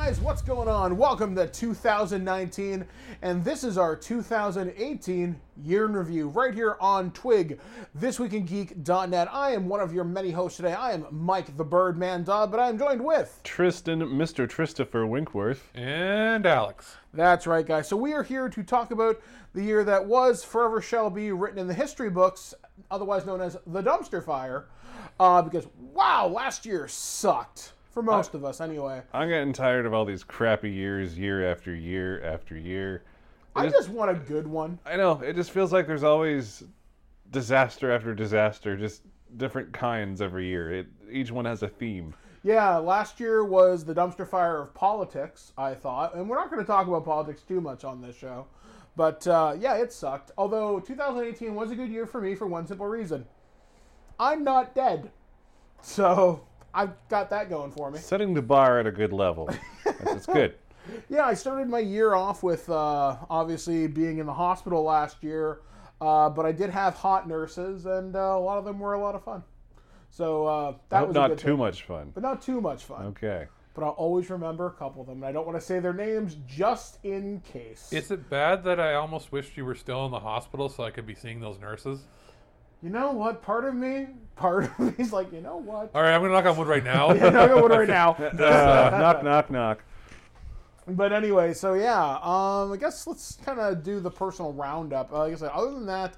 guys, what's going on? Welcome to 2019, and this is our 2018 year in review right here on Twig, thisweekingeek.net. I am one of your many hosts today. I am Mike the Birdman Dodd, but I am joined with Tristan, Mr. Christopher Winkworth, and Alex. That's right, guys. So we are here to talk about the year that was, forever shall be, written in the history books, otherwise known as the dumpster fire, because, wow, last year sucked. For most of us, anyway. I'm getting tired of all these crappy years, year after year after year. I just want a good one. I know. It just feels like there's always disaster after disaster, just different kinds every year. Each one has a theme. Yeah, last year was the dumpster fire of politics, I thought. And we're not going to talk about politics too much on this show. But, yeah, it sucked. Although 2018 was a good year for me for one simple reason. I'm not dead. So I've got that going for me. Setting the bar at a good level. That's good. Yeah, I started my year off with obviously being in the hospital last year, but I did have hot nurses, and a lot of them were a lot of fun. So that was not too much fun. But not too much fun. Okay. But I'll always remember a couple of them, and I don't want to say their names just in case. Is it bad that I almost wished you were still in the hospital so I could be seeing those nurses? You know what? Part of me is like, you know what? All right, I'm going to knock on wood right now. Yeah, knock on wood right now. Knock, knock, knock. But anyway, so yeah, I guess let's kind of do the personal roundup. Like I said, other than that,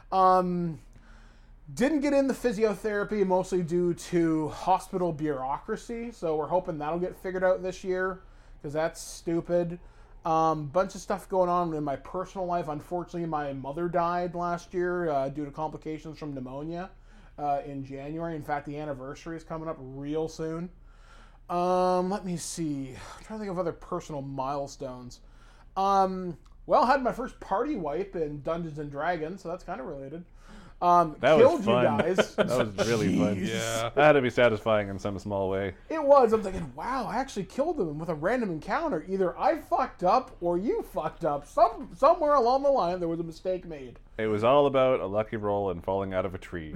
didn't get into physiotherapy mostly due to hospital bureaucracy. So we're hoping that'll get figured out this year because that's stupid. Bunch of stuff going on in my personal life. Unfortunately, my mother died last year due to complications from pneumonia in January. In fact, the anniversary is coming up real soon. Let me see. I'm trying to think of other personal milestones. Well, had my first party wipe in Dungeons and Dragons, so that's kind of related. That killed was fun. You guys. That was really fun. Yeah. That had to be satisfying in some small way. It was. I'm thinking, wow, I actually killed them with a random encounter. Either I fucked up or you fucked up. Somewhere along the line, there was a mistake made. It was all about a lucky roll and falling out of a tree.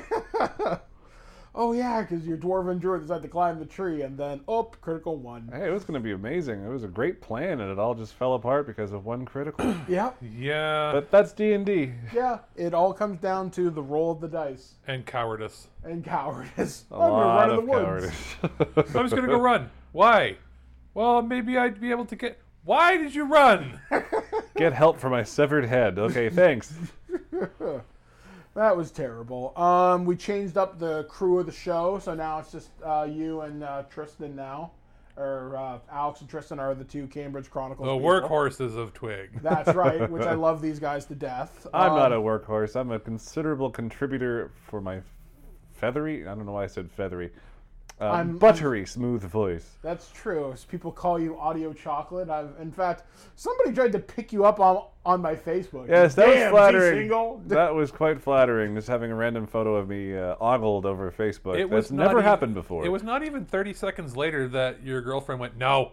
Oh, yeah, because your dwarven druid decided to climb the tree, and then, critical one. Hey, it was going to be amazing. It was a great plan, and it all just fell apart because of one critical. Yeah. Yeah. But that's D&D. Yeah, it all comes down to the roll of the dice. And cowardice. And cowardice. A lot of woods. cowardice. I'm just going to go run. Why? Well, maybe I'd be able to get... Why did you run? Get help for my severed head. Okay, thanks. That was terrible. We changed up the crew of the show, so now it's just you and Tristan now. Or Alex and Tristan are the two Cambridge Chronicles The people. workhorses of Twig. That's right, which I love these guys to death. I'm not a workhorse. I'm a considerable contributor for my feathery... I don't know why I said feathery. Buttery smooth voice. That's true. People call you Audio Chocolate. In fact, somebody tried to pick you up on my Facebook. Yes, that was flattering. Single. That was quite flattering, just having a random photo of me ogled over Facebook. That's not never even- happened before. It was not even 30 seconds later that your girlfriend went, no.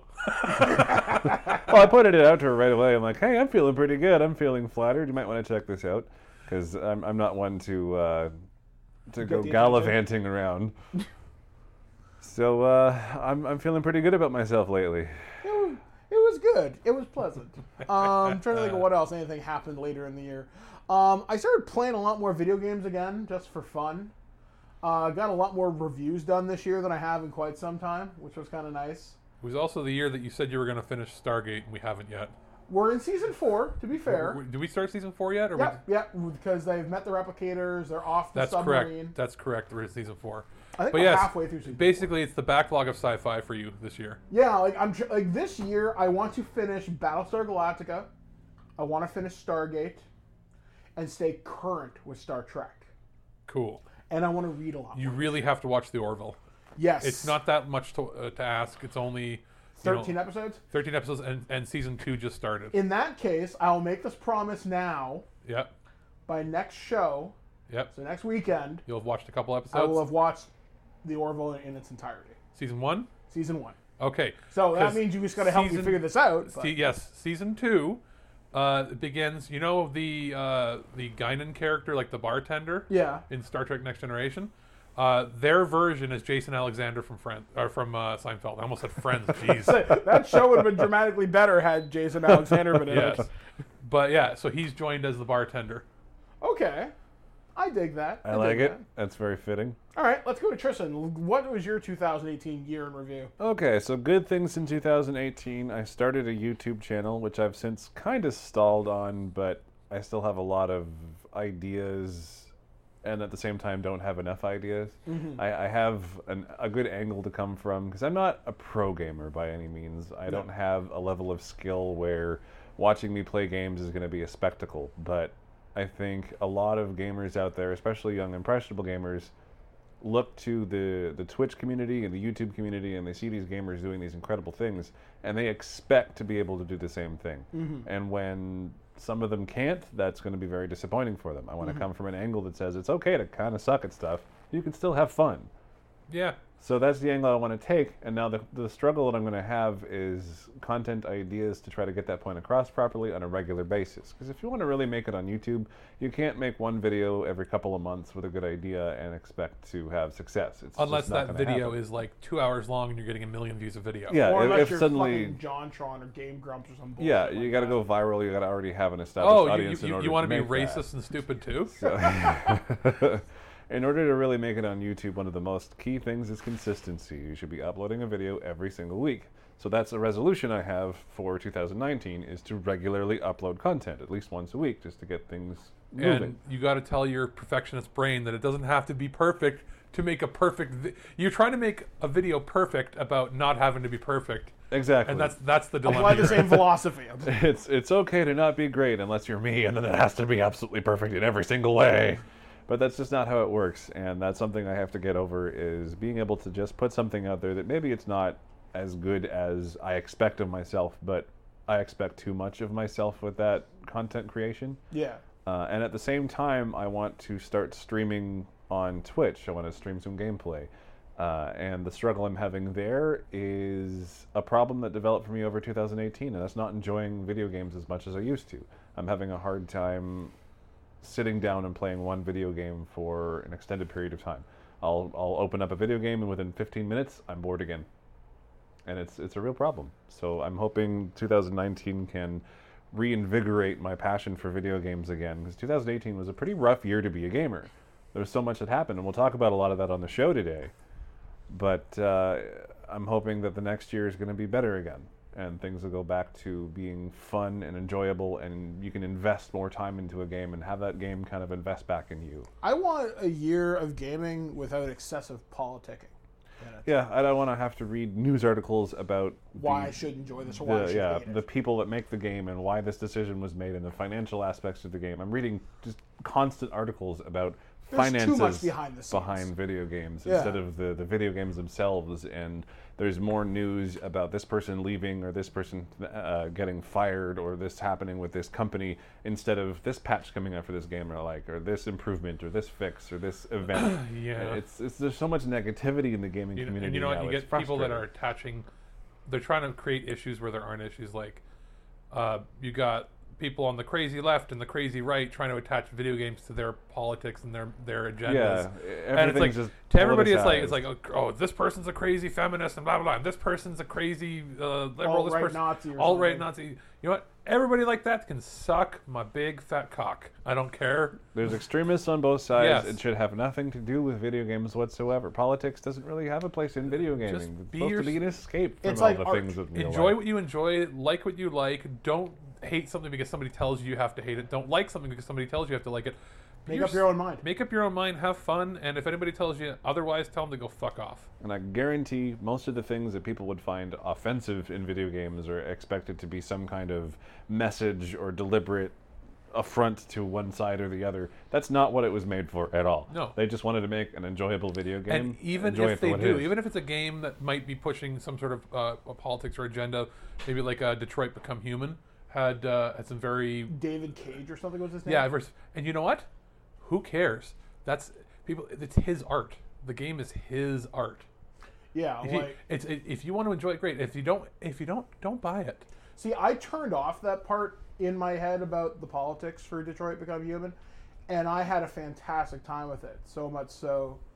Well, I pointed it out to her right away. I'm like, hey, I'm feeling pretty good. I'm feeling flattered. You might want to check this out, because I'm not one to go gallivanting around. So I'm feeling pretty good about myself lately. It was good. It was pleasant. I'm trying to think of what else. Anything happened later in the year. I started playing a lot more video games again, just for fun. Got a lot more reviews done this year than I have in quite some time, which was kind of nice. It was also the year that you said you were going to finish Stargate, and we haven't yet. We're in season 4, to be fair. Did we start season 4 yet? Or Yeah, because they've met the replicators. They're off the That's submarine. correct. That's correct. We're in season 4. I think But we're yes, halfway through season 4. basically, it's the backlog of sci-fi for you this year. Yeah, like this year, I want to finish Battlestar Galactica. I want to finish Stargate, and stay current with Star Trek. Cool. And I want to read a lot. You really have to watch The Orville. Yes, It's not that much to ask. It's only 13 episodes. 13 episodes, and season 2 just started. In that case, I'll make this promise now. Yep. By next show, Yep. so next weekend, You'll have watched a couple episodes. I will have watched The Orville in its entirety. Season 1? Season 1. Okay. So that 'Cause means you just got to help me season- figure this out. but- Yes, season 2 begins. You know the Guinan character, like the bartender Yeah. in Star Trek Next Generation. Their version is Jason Alexander from Seinfeld. I almost said Friends. Jeez. That show would have been dramatically better had Jason Alexander been in Yes. it. But yeah, so he's joined as the bartender. Okay. I dig that. I like dig it. that. That's very fitting. All right, let's go to Tristan. What was your 2018 year in review? Okay, so good things in 2018. I started a YouTube channel, which I've since kind of stalled on, but I still have a lot of ideas and at the same time don't have enough ideas. I have a good angle to come from because I'm not a pro gamer by any means. I don't have a level of skill where watching me play games is going to be a spectacle, but I think a lot of gamers out there, especially young impressionable gamers, look to the Twitch community and the YouTube community and they see these gamers doing these incredible things and they expect to be able to do the same thing. And when some of them can't, that's going to be very disappointing for them. I want to come from an angle that says it's okay to kind of suck at stuff. You can still have fun. Yeah. So that's the angle I want to take, and now the struggle that I'm going to have is content ideas to try to get that point across properly on a regular basis. Because if you want to really make it on YouTube, you can't make one video every couple of months with a good idea and expect to have success. It's Unless just not that gonna video happen. is like 2 hours long and you're getting 1 million views a video. Yeah, Or unless if you're suddenly, fucking JonTron or Game Grumps or some bullshit. yeah, like you got to that. go viral. You got to already have an established Oh, audience in order you want to be make that. racist and stupid too? So in order to really make it on YouTube, one of the most key things is consistency. You should be uploading a video every single week. So that's a resolution I have for 2019 is to regularly upload content at least once a week just to get things moving. And you got to tell your perfectionist brain that it doesn't have to be perfect to make a perfect. You're trying to make a video perfect about not having to be perfect, Exactly. and that's the dilemma. Apply the you're same in. philosophy. It's okay to not be great unless you're me, and then it has to be absolutely perfect in every single way. But that's just not how it works, and that's something I have to get over, is being able to just put something out there that maybe it's not as good as I expect of myself, but I expect too much of myself with that content creation. Yeah. And at the same time, I want to start streaming on Twitch. I want to stream some gameplay. And the struggle I'm having there is a problem that developed for me over 2018, and that's not enjoying video games as much as I used to. I'm having a hard time sitting down and playing one video game for an extended period of time. I'll open up a video game, and within 15 minutes, I'm bored again. And it's a real problem. So I'm hoping 2019 can reinvigorate my passion for video games again, because 2018 was a pretty rough year to be a gamer. There was so much that happened, and we'll talk about a lot of that on the show today. But I'm hoping that the next year is going to be better again, and things will go back to being fun and enjoyable, and you can invest more time into a game and have that game kind of invest back in you. I want a year of gaming without excessive politicking. Yeah, I don't want to have to read news articles about Why I should enjoy this or why I should hate it. the people that make the game and why this decision was made and the financial aspects of the game. I'm reading just constant articles about There's finances too much behind the scenes. behind video games Yeah. instead of the video games themselves, and there's more news about this person leaving or this person getting fired or this happening with this company instead of this patch coming out for this game or this improvement or this fix or this event. Yeah. It's there's so much negativity in the gaming community. And you know what? now. You It's get people that frustrating. are attaching. They're trying to create issues where there aren't issues. Like you got people on the crazy left and the crazy right trying to attach video games to their politics and their agendas. Yeah, And it's like everything's just to everybody, it's like politicized. oh, this person's a crazy feminist and blah blah blah. And this person's a crazy liberal. This Alt-right person, Nazi or alt-right something. Nazi. You know what? Everybody like that can suck my big fat cock. I don't care. There's extremists on both sides. Yes. It should have nothing to do with video games whatsoever. Politics doesn't really have a place in video gaming. Just It's be supposed to your- be an escape from It's all like the art. things of real Enjoy life. what you enjoy, like what you like. Don't hate something because somebody tells you have to hate it. Don't like something because somebody tells you have to like it. Make up your own mind. Make up your own mind, have fun, and if anybody tells you otherwise, tell them to go fuck off. And I guarantee most of the things that people would find offensive in video games are expected to be some kind of message or deliberate affront to one side or the other. That's not what it was made for at all. No. They just wanted to make an enjoyable video game. And even Enjoy if it for they what it do, is. even if it's a game that might be pushing some sort of politics or agenda, maybe like Detroit Become Human had some very David Cage or something was his name? yeah. And you know what? Who cares? That's people. It's his art. The game is his art. Yeah, like... If you want to enjoy it, great. If you don't, don't buy it. See, I turned off that part in my head about the politics for Detroit Become Human, and I had a fantastic time with it. So much so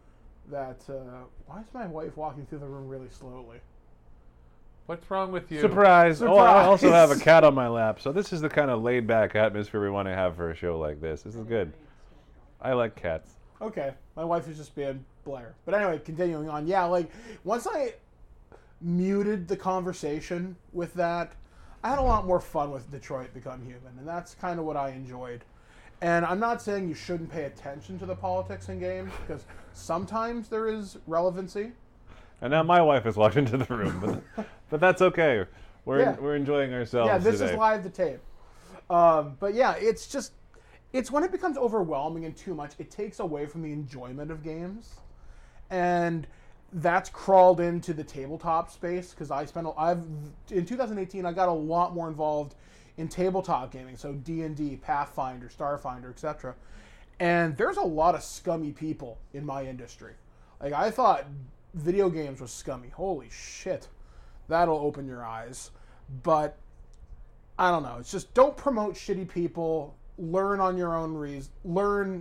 that why is my wife walking through the room really slowly? What's wrong with you? Surprise! Oh, I Surprise! also have a cat on my lap, so this is the kind of laid-back atmosphere we want to have for a show like this. This is good. I like cats. Okay, my wife is just being Blair. But anyway, continuing on. Yeah, like once I muted the conversation with that, I had a lot more fun with Detroit Become Human, and that's kind of what I enjoyed. And I'm not saying you shouldn't pay attention to the politics in games, because sometimes there is relevancy. And now my wife has walked into the room, but that's okay. We're enjoying ourselves. Yeah, this today. is live to tape. But yeah, it's when it becomes overwhelming and too much, it takes away from the enjoyment of games, and that's crawled into the tabletop space because in 2018 I got a lot more involved in tabletop gaming, so D&D, Pathfinder, Starfinder, etc. And there's a lot of scummy people in my industry. Like I thought video games was scummy. Holy shit. That'll open your eyes. But I don't know. It's just don't promote shitty people. Learn on your own reason. Learn.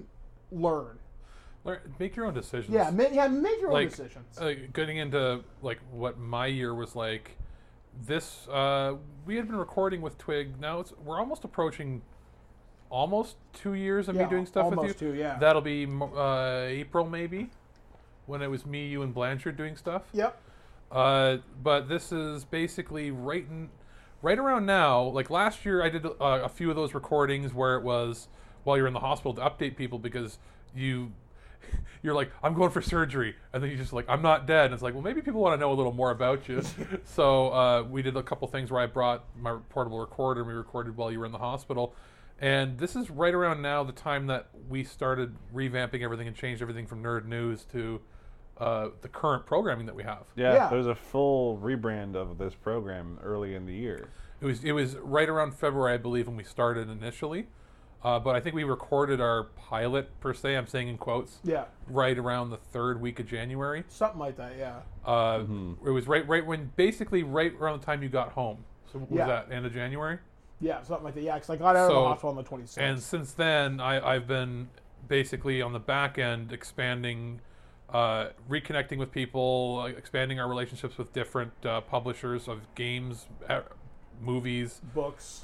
Make your own decisions. Yeah, make your own decisions. Getting into like what my year was like. This we had been recording with Twig. Now we're almost approaching 2 years of me doing stuff with you. Almost 2, yeah. That'll be April maybe, when it was me, you, and Blanchard doing stuff. Yep. But this is basically right around now. Like last year, I did a few of those recordings where it was while you're in the hospital to update people because you're like, I'm going for surgery, and then you just like, I'm not dead. And it's like, well, maybe people want to know a little more about you. So we did a couple things where I brought my portable recorder and we recorded while you were in the hospital. And this is right around now the time that we started revamping everything and changed everything from Nerd News to the current programming that we have. Yeah, there's a full rebrand of this program early in the year. It was right around February, I believe, when we started initially. But I think we recorded our pilot, per se, I'm saying in quotes, right around the third week of January. Something like that, yeah. It was right around the time you got home. So what was that, end of January? Yeah, something like that, yeah, because I got out of the hospital on the 26th. And since then, I've been basically on the back end expanding, reconnecting with people, expanding our relationships with different publishers of games, movies, books,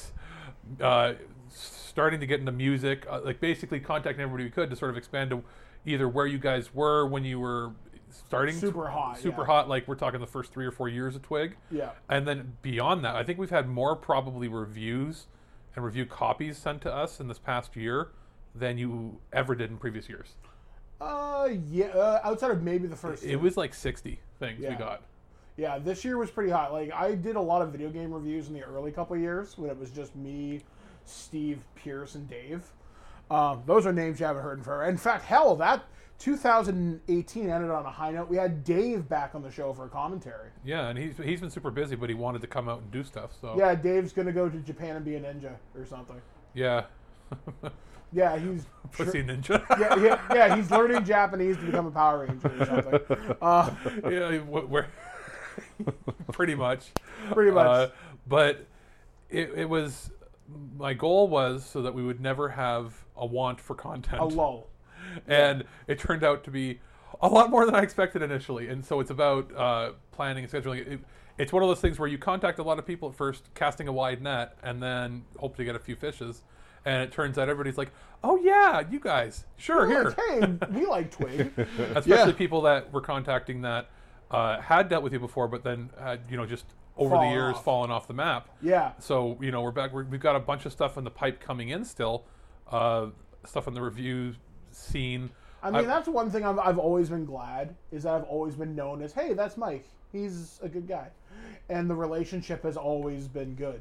starting to get into music, like basically contacting everybody we could to sort of expand to either where you guys were when you were starting super hot, like we're talking the first 3 or 4 years of Twig, and then beyond that, I think we've had more probably reviews and review copies sent to us in this past year than you ever did in previous years. Outside of maybe the first it was like 60 things we got. Yeah, this year was pretty hot. Like I did a lot of video game reviews in the early couple of years when it was just me, Steve, Pierce, and Dave. Those are names you haven't heard for. In fact, hell, that 2018 ended on a high note. We had Dave back on the show for a commentary. Yeah, and he's been super busy, but he wanted to come out and do stuff. So yeah, Dave's gonna go to Japan and be a ninja or something. Yeah. Yeah, he's pussy ninja. yeah, he's learning Japanese to become a Power Ranger or something. We're pretty much. But it was, my goal was so that we would never have a want for content. A lull. And it turned out to be a lot more than I expected initially. And so it's about planning and scheduling. It's one of those things where you contact a lot of people at first, casting a wide net, and then hope to get a few fishes. And it turns out everybody's like, oh yeah, you guys, sure, here. Like, hey, we like Twig. Especially people that were contacting that had dealt with you before, but then had, just over the years fallen off the map. Yeah. So, we're back. We've got a bunch of stuff in the pipe coming in still. Stuff in the review scene. I mean, that's one thing I've always been glad, is that I've always been known as, hey, that's Mike. He's a good guy. And the relationship has always been good.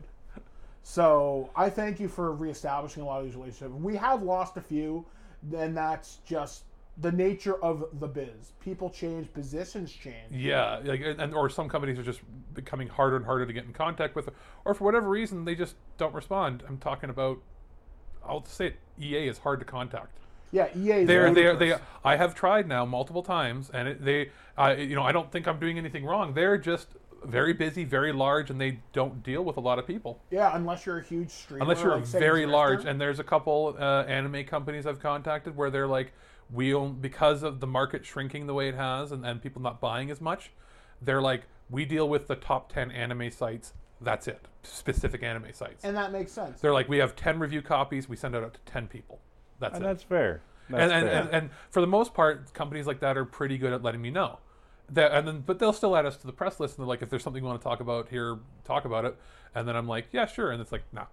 So I thank you for reestablishing a lot of these relationships. We have lost a few, and that's just the nature of the biz. People change, positions change. Yeah, or some companies are just becoming harder and harder to get in contact with, or for whatever reason they just don't respond. I'm talking about, I'll say it, EA is hard to contact. Yeah, EA is they I have tried now multiple times, and I don't think I'm doing anything wrong. They're just very busy, very large, and they don't deal with a lot of people. Yeah, unless you're a huge streamer. Unless you're very large, and there's a couple anime companies I've contacted where they're like, because of the market shrinking the way it has and people not buying as much, they're like, we deal with the top 10 anime sites. That's it. Specific anime sites. And that makes sense. They're like, we have 10 review copies. We send it out to 10 people. That's it. That's fair. And for the most part, companies like that are pretty good at letting me know. But they'll still add us to the press list, and they're like, if there's something you want to talk about here, talk about it. And then I'm like, yeah, sure. And it's like, no.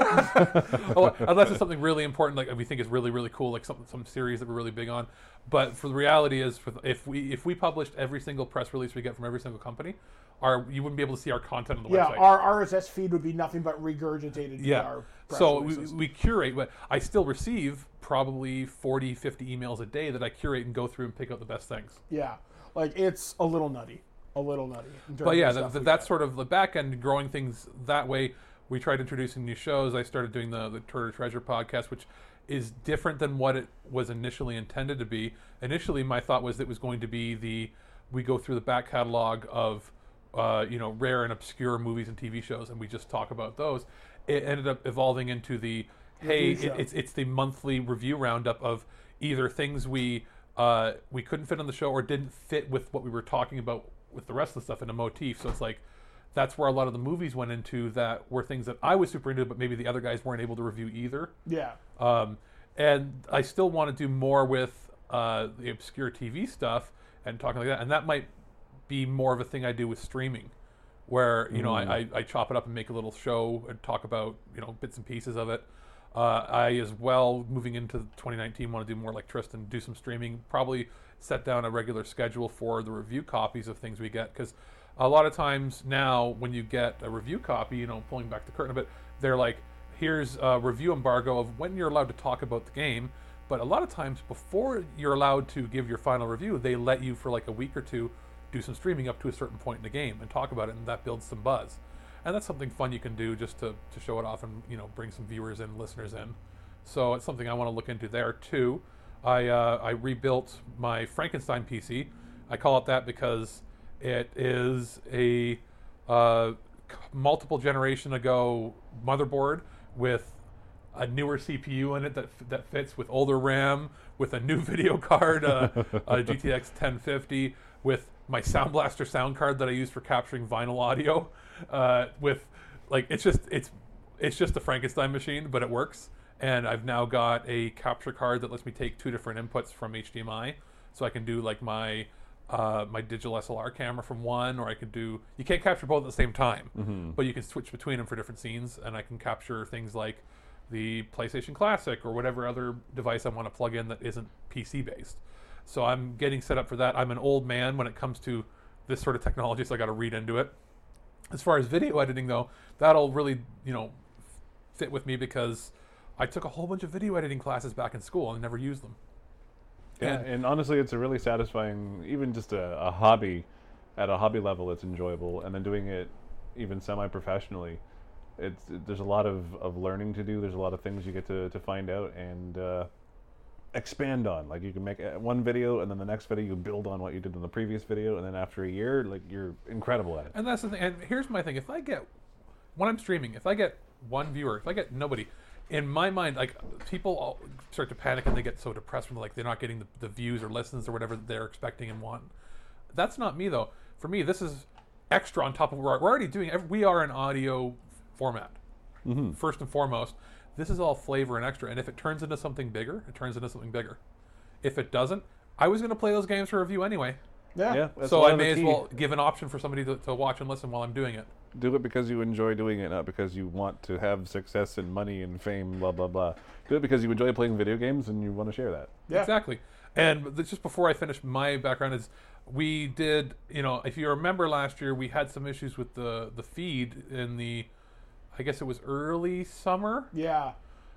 Unless it's something really important, like we think is really, really cool, like some series that we're really big on. But for the reality is, if we published every single press release we get from every single company, you wouldn't be able to see our content on the website. Yeah, our RSS feed would be nothing but regurgitated. Yeah. Our press So releases. we curate, but I still receive probably 40, 50 emails a day that I curate and go through and pick out the best things. Yeah, like it's a little nutty. But yeah, that's sort of the back end, growing things that way. We tried introducing new shows. I started doing the Turtle Treasure podcast, which is different than what it was initially intended to be. Initially, my thought was it was going to be we go through the back catalog of rare and obscure movies and TV shows, and we just talk about those. It ended up evolving into it's the monthly review roundup of either things we couldn't fit on the show or didn't fit with what we were talking about with the rest of the stuff in a motif. So it's like that's where a lot of the movies went into that were things that I was super into, but maybe the other guys weren't able to review either. Yeah. And I still want to do more with the obscure TV stuff and talking like that, and that might be more of a thing I do with streaming, where I chop it up and make a little show and talk about bits and pieces of it. I as well, moving into 2019, want to do more like Tristan, do some streaming, probably set down a regular schedule for the review copies of things we get, because a lot of times now when you get a review copy, pulling back the curtain a bit, they're like, here's a review embargo of when you're allowed to talk about the game. But a lot of times before you're allowed to give your final review, they let you for like a week or two do some streaming up to a certain point in the game and talk about it, and that builds some buzz. And that's something fun you can do just to show it off and bring some viewers and listeners in. So it's something I want to look into there too. I rebuilt my Frankenstein PC. I call it that because it is a multiple generation ago motherboard with a newer CPU in it that fits with older RAM, with a new video card, a GTX 1050, with my Sound Blaster sound card that I use for capturing vinyl audio. It's just a Frankenstein machine, but it works. And I've now got a capture card that lets me take two different inputs from HDMI, so I can do like my digital SLR camera from one, or you can't capture both at the same time, but you can switch between them for different scenes, and I can capture things like the PlayStation Classic or whatever other device I want to plug in that isn't PC based. So I'm getting set up for that. I'm an old man when it comes to this sort of technology, so I got to read into it. As far as video editing though, that'll really fit with me because I took a whole bunch of video editing classes back in school and never used them. Yeah, and honestly, it's a really satisfying, even just a hobby, at a hobby level, it's enjoyable. And then doing it even semi-professionally, there's a lot of learning to do. There's a lot of things you get to find out and expand on. Like you can make one video, and then the next video you build on what you did in the previous video, and then after a year, like you're incredible at it. And that's the thing. And here's my thing: when I'm streaming, if I get one viewer, if I get nobody, in my mind, like people all start to panic and they get so depressed when they're not getting the views or listens or whatever they're expecting and want. That's not me though. For me, this is extra on top of what we're already doing. We are an audio format, first and foremost. This is all flavor and extra, and if it turns into something bigger, it turns into something bigger. If it doesn't, I was going to play those games for review anyway. Yeah. So I may as well give an option for somebody to watch and listen while I'm doing it. Do it because you enjoy doing it, not because you want to have success and money and fame, blah, blah, blah. Do it because you enjoy playing video games and you want to share that. Yeah. Exactly. And just before I finish, my background is we did, if you remember last year, we had some issues with the feed in I guess it was early summer. Yeah.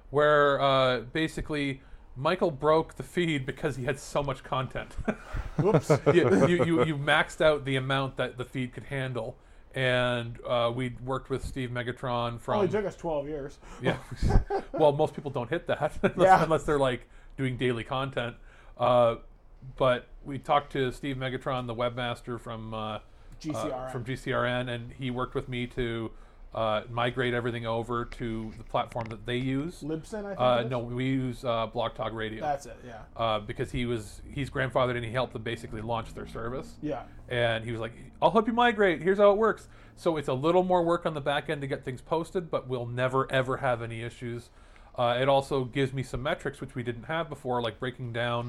Where basically Michael broke the feed because he had so much content. Whoops. you maxed out the amount that the feed could handle. And we worked with Steve Megatron from... Only took us 12 years. Yeah. Well, most people don't hit that unless they're like doing daily content. But we talked to Steve Megatron, the webmaster from GCRN, and he worked with me to migrate everything over to the platform that they use. Libsyn, I think. No, we use Blog Talk Radio. That's it. Yeah. Because he's grandfathered and he helped them basically launch their service. Yeah. And he was like, I'll help you migrate. Here's how it works. So it's a little more work on the back end to get things posted, but we'll never, ever have any issues. It also gives me some metrics, which we didn't have before, like breaking down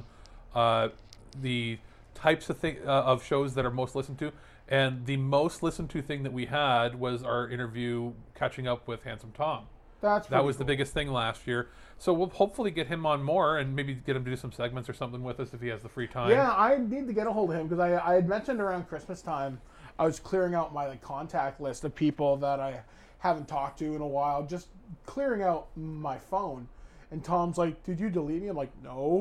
the types of shows that are most listened to. And the most listened to thing that we had was our interview catching up with Handsome Tom. That was the biggest thing last year. So we'll hopefully get him on more and maybe get him to do some segments or something with us if he has the free time. Yeah, I need to get a hold of him because I had mentioned around Christmas time I was clearing out my contact list of people that I haven't talked to in a while, just clearing out my phone. And Tom's like, "Did you delete me?" I'm like, "No."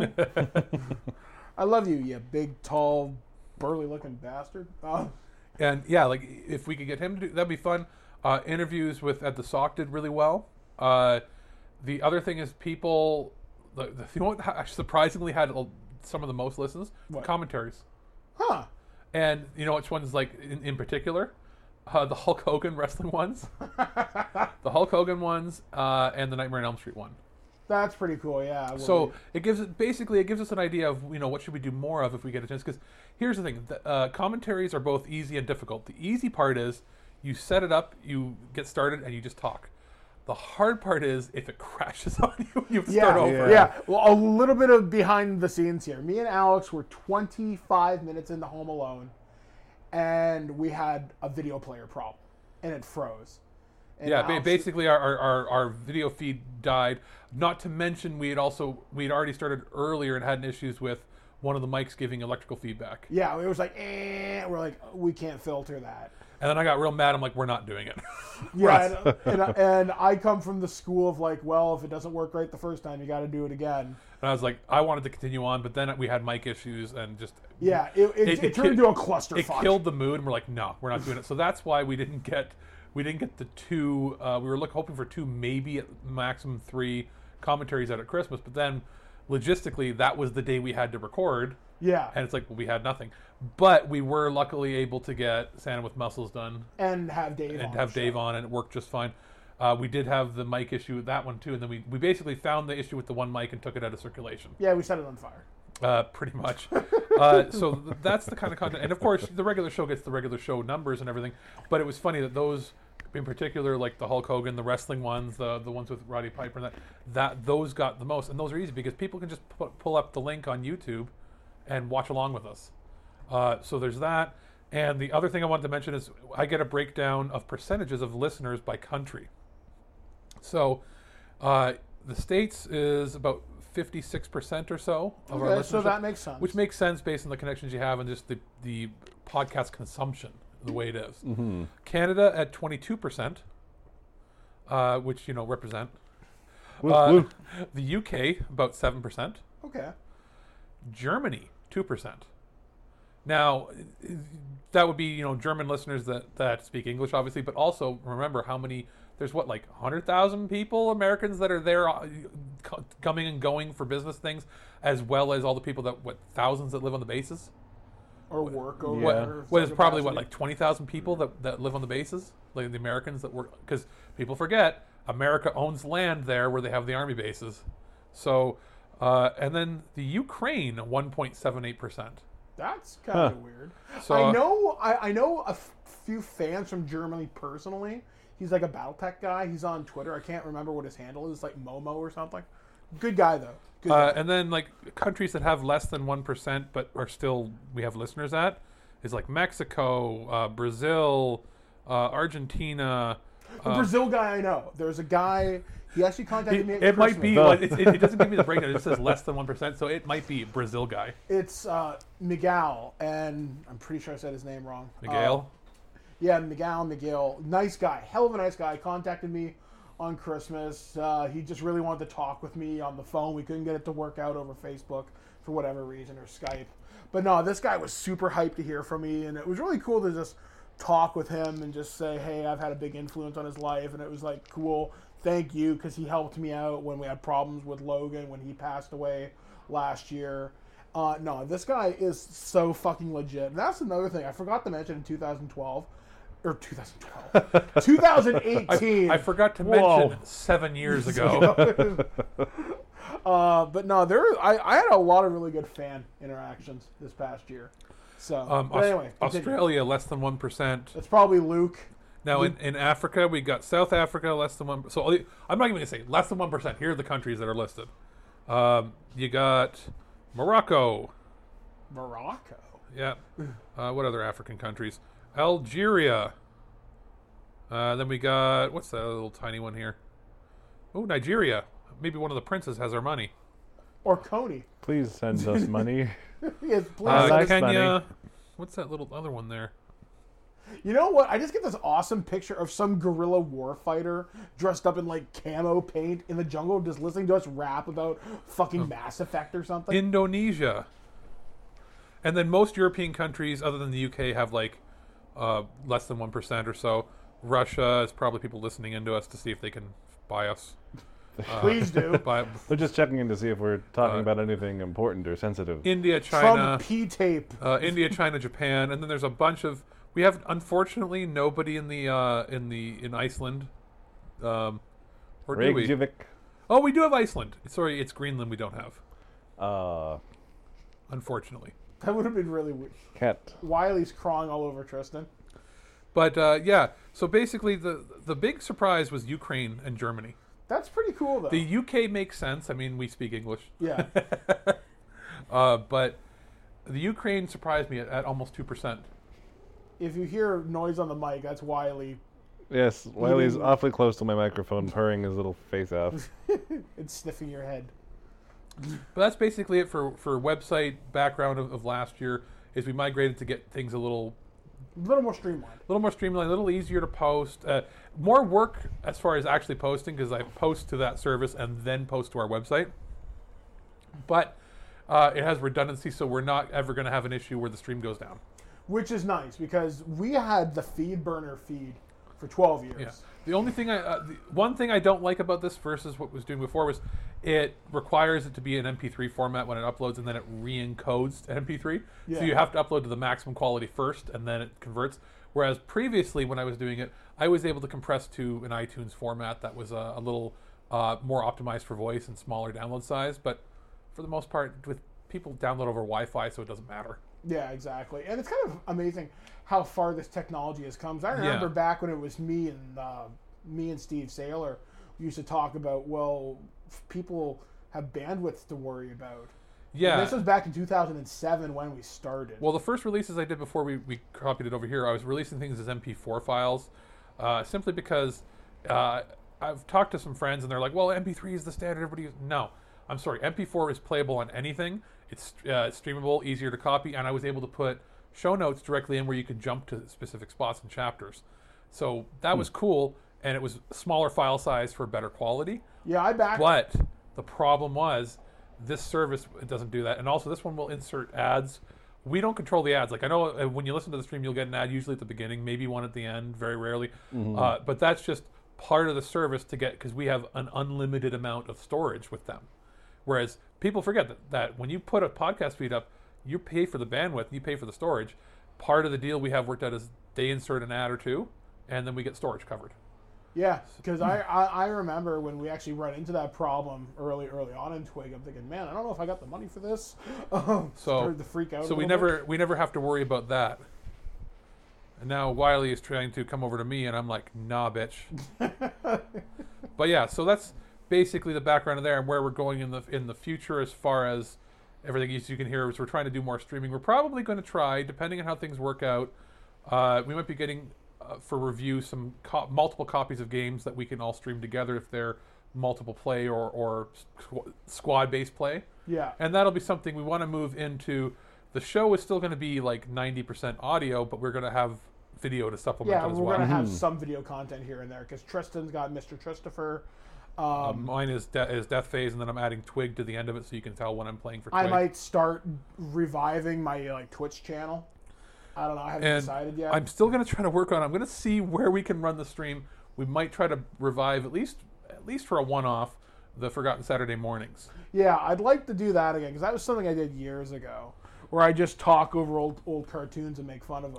I love you, you big, tall, burly-looking bastard. And yeah, like if we could get him to do, that'd be fun. Interviews with Ed the Sock did really well. The other thing is people, you know what actually surprisingly had some of the most listens? What? Commentaries. Huh. And you know which ones, like in particular? The Hulk Hogan wrestling ones. The Hulk Hogan ones and the Nightmare on Elm Street one. That's pretty cool, yeah. So it gives us an idea of what should we do more of if we get a chance. Because here's the thing: commentaries are both easy and difficult. The easy part is you set it up, you get started, and you just talk. The hard part is if it crashes on you, you have to start over. Yeah. Well, a little bit of behind the scenes here. Me and Alex were 25 minutes into Home Alone, and we had a video player problem, and it froze. And yeah, basically our video feed died. Not to mention we'd already started earlier and had issues with one of the mics giving electrical feedback. Yeah, it was like, we're like, we can't filter that. And then I got real mad. I'm like, we're not doing it. Yeah, and I come from the school of like, well, if it doesn't work right the first time, you got to do it again. And I was like, I wanted to continue on, but then we had mic issues and just it turned into a clusterfuck. It killed the mood, and we're like, no, we're not doing it. So that's why we didn't get the two. We were hoping for two, maybe at maximum 3 commentaries out at Christmas, but then logistically, that was the day we had to record. Yeah. And it's like, well, we had nothing. But we were luckily able to get Santa with Muscles done. And have Dave on. And it worked just fine. We did have the mic issue with that one, too. And then we basically found the issue with the one mic and took it out of circulation. Yeah, we set it on fire. Pretty much. So that's the kind of content. And, of course, the regular show gets the regular show numbers and everything. But it was funny that those, in particular, like the Hulk Hogan, the wrestling ones, the ones with Roddy Piper, and that those got the most. And those are easy because people can just pull up the link on YouTube and watch along with us. So there's that. And the other thing I wanted to mention is I get a breakdown of percentages of listeners by country. So the States is about 56% or so of our listeners. So that makes sense. Which makes sense based on the connections you have and just the podcast consumption, the way it is. Mm-hmm. Canada at 22%, which, represent. Woo. The UK, about 7%. Okay. Germany, 2%. Now, that would be, German listeners that speak English, obviously, but also remember how many, there's 100,000 people, Americans that are there coming and going for business things, as well as all the people thousands that live on the bases? Or work over there. There's probably, 20,000 people that live on the bases? Like the Americans that work, because people forget, America owns land there where they have the army bases. So, and then the Ukraine, 1.78%. That's kind of weird. So I know a few fans from Germany personally. He's like a BattleTech guy. He's on Twitter. I can't remember what his handle is, like Momo or something. Good guy though. Good guy. And then like countries that have less than 1% but are still we have listeners at is like Mexico, Brazil, Argentina. The Brazil guy I know. There's a guy. He actually contacted me. It might be. It doesn't give me the breakdown. It just says less than 1%, so it might be Brazil guy. It's Miguel, and I'm pretty sure I said his name wrong. Miguel. Yeah, Miguel. Nice guy, hell of a nice guy. Contacted me on Christmas. He just really wanted to talk with me on the phone. We couldn't get it to work out over Facebook for whatever reason or Skype. But no, this guy was super hyped to hear from me, and it was really cool to just talk with him and just say, hey, I've had a big influence on his life, and it was like, cool. Thank you, because he helped me out when we had problems with Logan when he passed away last year. No, this guy is so fucking legit. And that's another thing I forgot to mention in 2012. or 2012, 2018. I forgot to mention 7 years ago. But no, I had a lot of really good fan interactions this past year. So, but anyway, Australia less than 1%. That's probably Luke. Now in Africa, we got South Africa less than 1%. So I'm not even gonna say less than 1%. Here are the countries that are listed. You got Morocco. Morocco. Yeah. What other African countries? Algeria. Then we got, what's that little tiny one here? Oh, Nigeria. Maybe one of the princes has our money. Or Coney. Please send us money. Yes, please. Kenya. Money. What's that little other one there? You know what? I just get this awesome picture of some guerrilla warfighter dressed up in like camo paint in the jungle, just listening to us rap about fucking Mass Effect or something. Indonesia. And then most European countries, other than the UK, have like less than 1% or so. Russia is probably people listening into us to see if they can buy us. Please do. They're just checking in to see if we're talking about anything important or sensitive. India, China, From P-tape. India, China, Japan, and then there's a bunch of. We have unfortunately nobody in Iceland. Or do we? Reykjavik. Oh, we do have Iceland. Sorry, it's Greenland. We don't have. Unfortunately. That would have been really weird. Cat. Wiley's crawling all over Tristan. But yeah, so basically the big surprise was Ukraine and Germany. That's pretty cool, though. The UK makes sense. I mean, we speak English. Yeah. But the Ukraine surprised me at almost 2%. If you hear noise on the mic, that's Wiley. Yes, Wiley's awfully close to my microphone, purring his little face off. It's sniffing your head. But that's basically it for website background of last year. Is we migrated to get things a little more streamlined. A little easier to post. More work as far as actually posting, because I post to that service and then post to our website. But it has redundancy, so we're not ever going to have an issue where the stream goes down. Which is nice, because we had the FeedBurner feed for 12 years. Yeah. The only thing one thing I don't like about this versus what it was doing before was it requires it to be in MP3 format when it uploads, and then it re-encodes to MP3. Yeah. So you have to upload to the maximum quality first, and then it converts. Whereas previously, when I was doing it, I was able to compress to an iTunes format that was a little more optimized for voice and smaller download size. But for the most part, with people download over Wi-Fi, so it doesn't matter. Yeah, exactly. And it's kind of amazing how far this technology has come. I remember back when it was me and Steve Saylor used to talk about, well, people have bandwidth to worry about. Yeah. And this was back in 2007 when we started. Well, the first releases I did before we copied it over here, I was releasing things as MP4 files, simply because I've talked to some friends and they're like, well, MP3 is the standard, everybody. No, I'm sorry. MP4 is playable on anything. It's streamable, easier to copy, and I was able to put show notes directly in where you could jump to specific spots and chapters. So that was cool, and it was smaller file size for better quality. Yeah, But the problem was this service, it doesn't do that. And also this one will insert ads. We don't control the ads. Like, I know when you listen to the stream, you'll get an ad usually at the beginning, maybe one at the end, very rarely. But that's just part of the service to get, because we have an unlimited amount of storage with them. Whereas people forget that when you put a podcast feed up, you pay for the bandwidth, you pay for the storage. Part of the deal we have worked out is they insert an ad or two, and then we get storage covered. Yeah, because I remember when we actually run into that problem early on in Twig, I'm thinking, man, I don't know if I got the money for this. Started to freak out. So we never have to worry about that. And now Wiley is trying to come over to me, and I'm like, nah, bitch. But yeah, so that's basically the background of there, and where we're going in the future as far as everything. As you can hear, is we're trying to do more streaming. We're probably going to try, depending on how things work out. We might be getting for review some multiple copies of games that we can all stream together if they're multiple play or squad based play. Yeah, and that'll be something we want to move into. The show is still going to be like 90% audio, but we're going to have video to supplement it as well. Yeah, we're going to have some video content here and there, because Tristan's got Mr. Christopher. Mine is Death Phase, and then I'm adding Twig to the end of it, so you can tell when I'm playing for Twig. I might start reviving my Twitch channel. I don't know. I haven't decided yet. I'm still going to try to work on it. I'm going to see where we can run the stream. We might try to revive at least for a one-off the Forgotten Saturday mornings. Yeah, I'd like to do that again, because that was something I did years ago, where I just talk over old cartoons and make fun of them.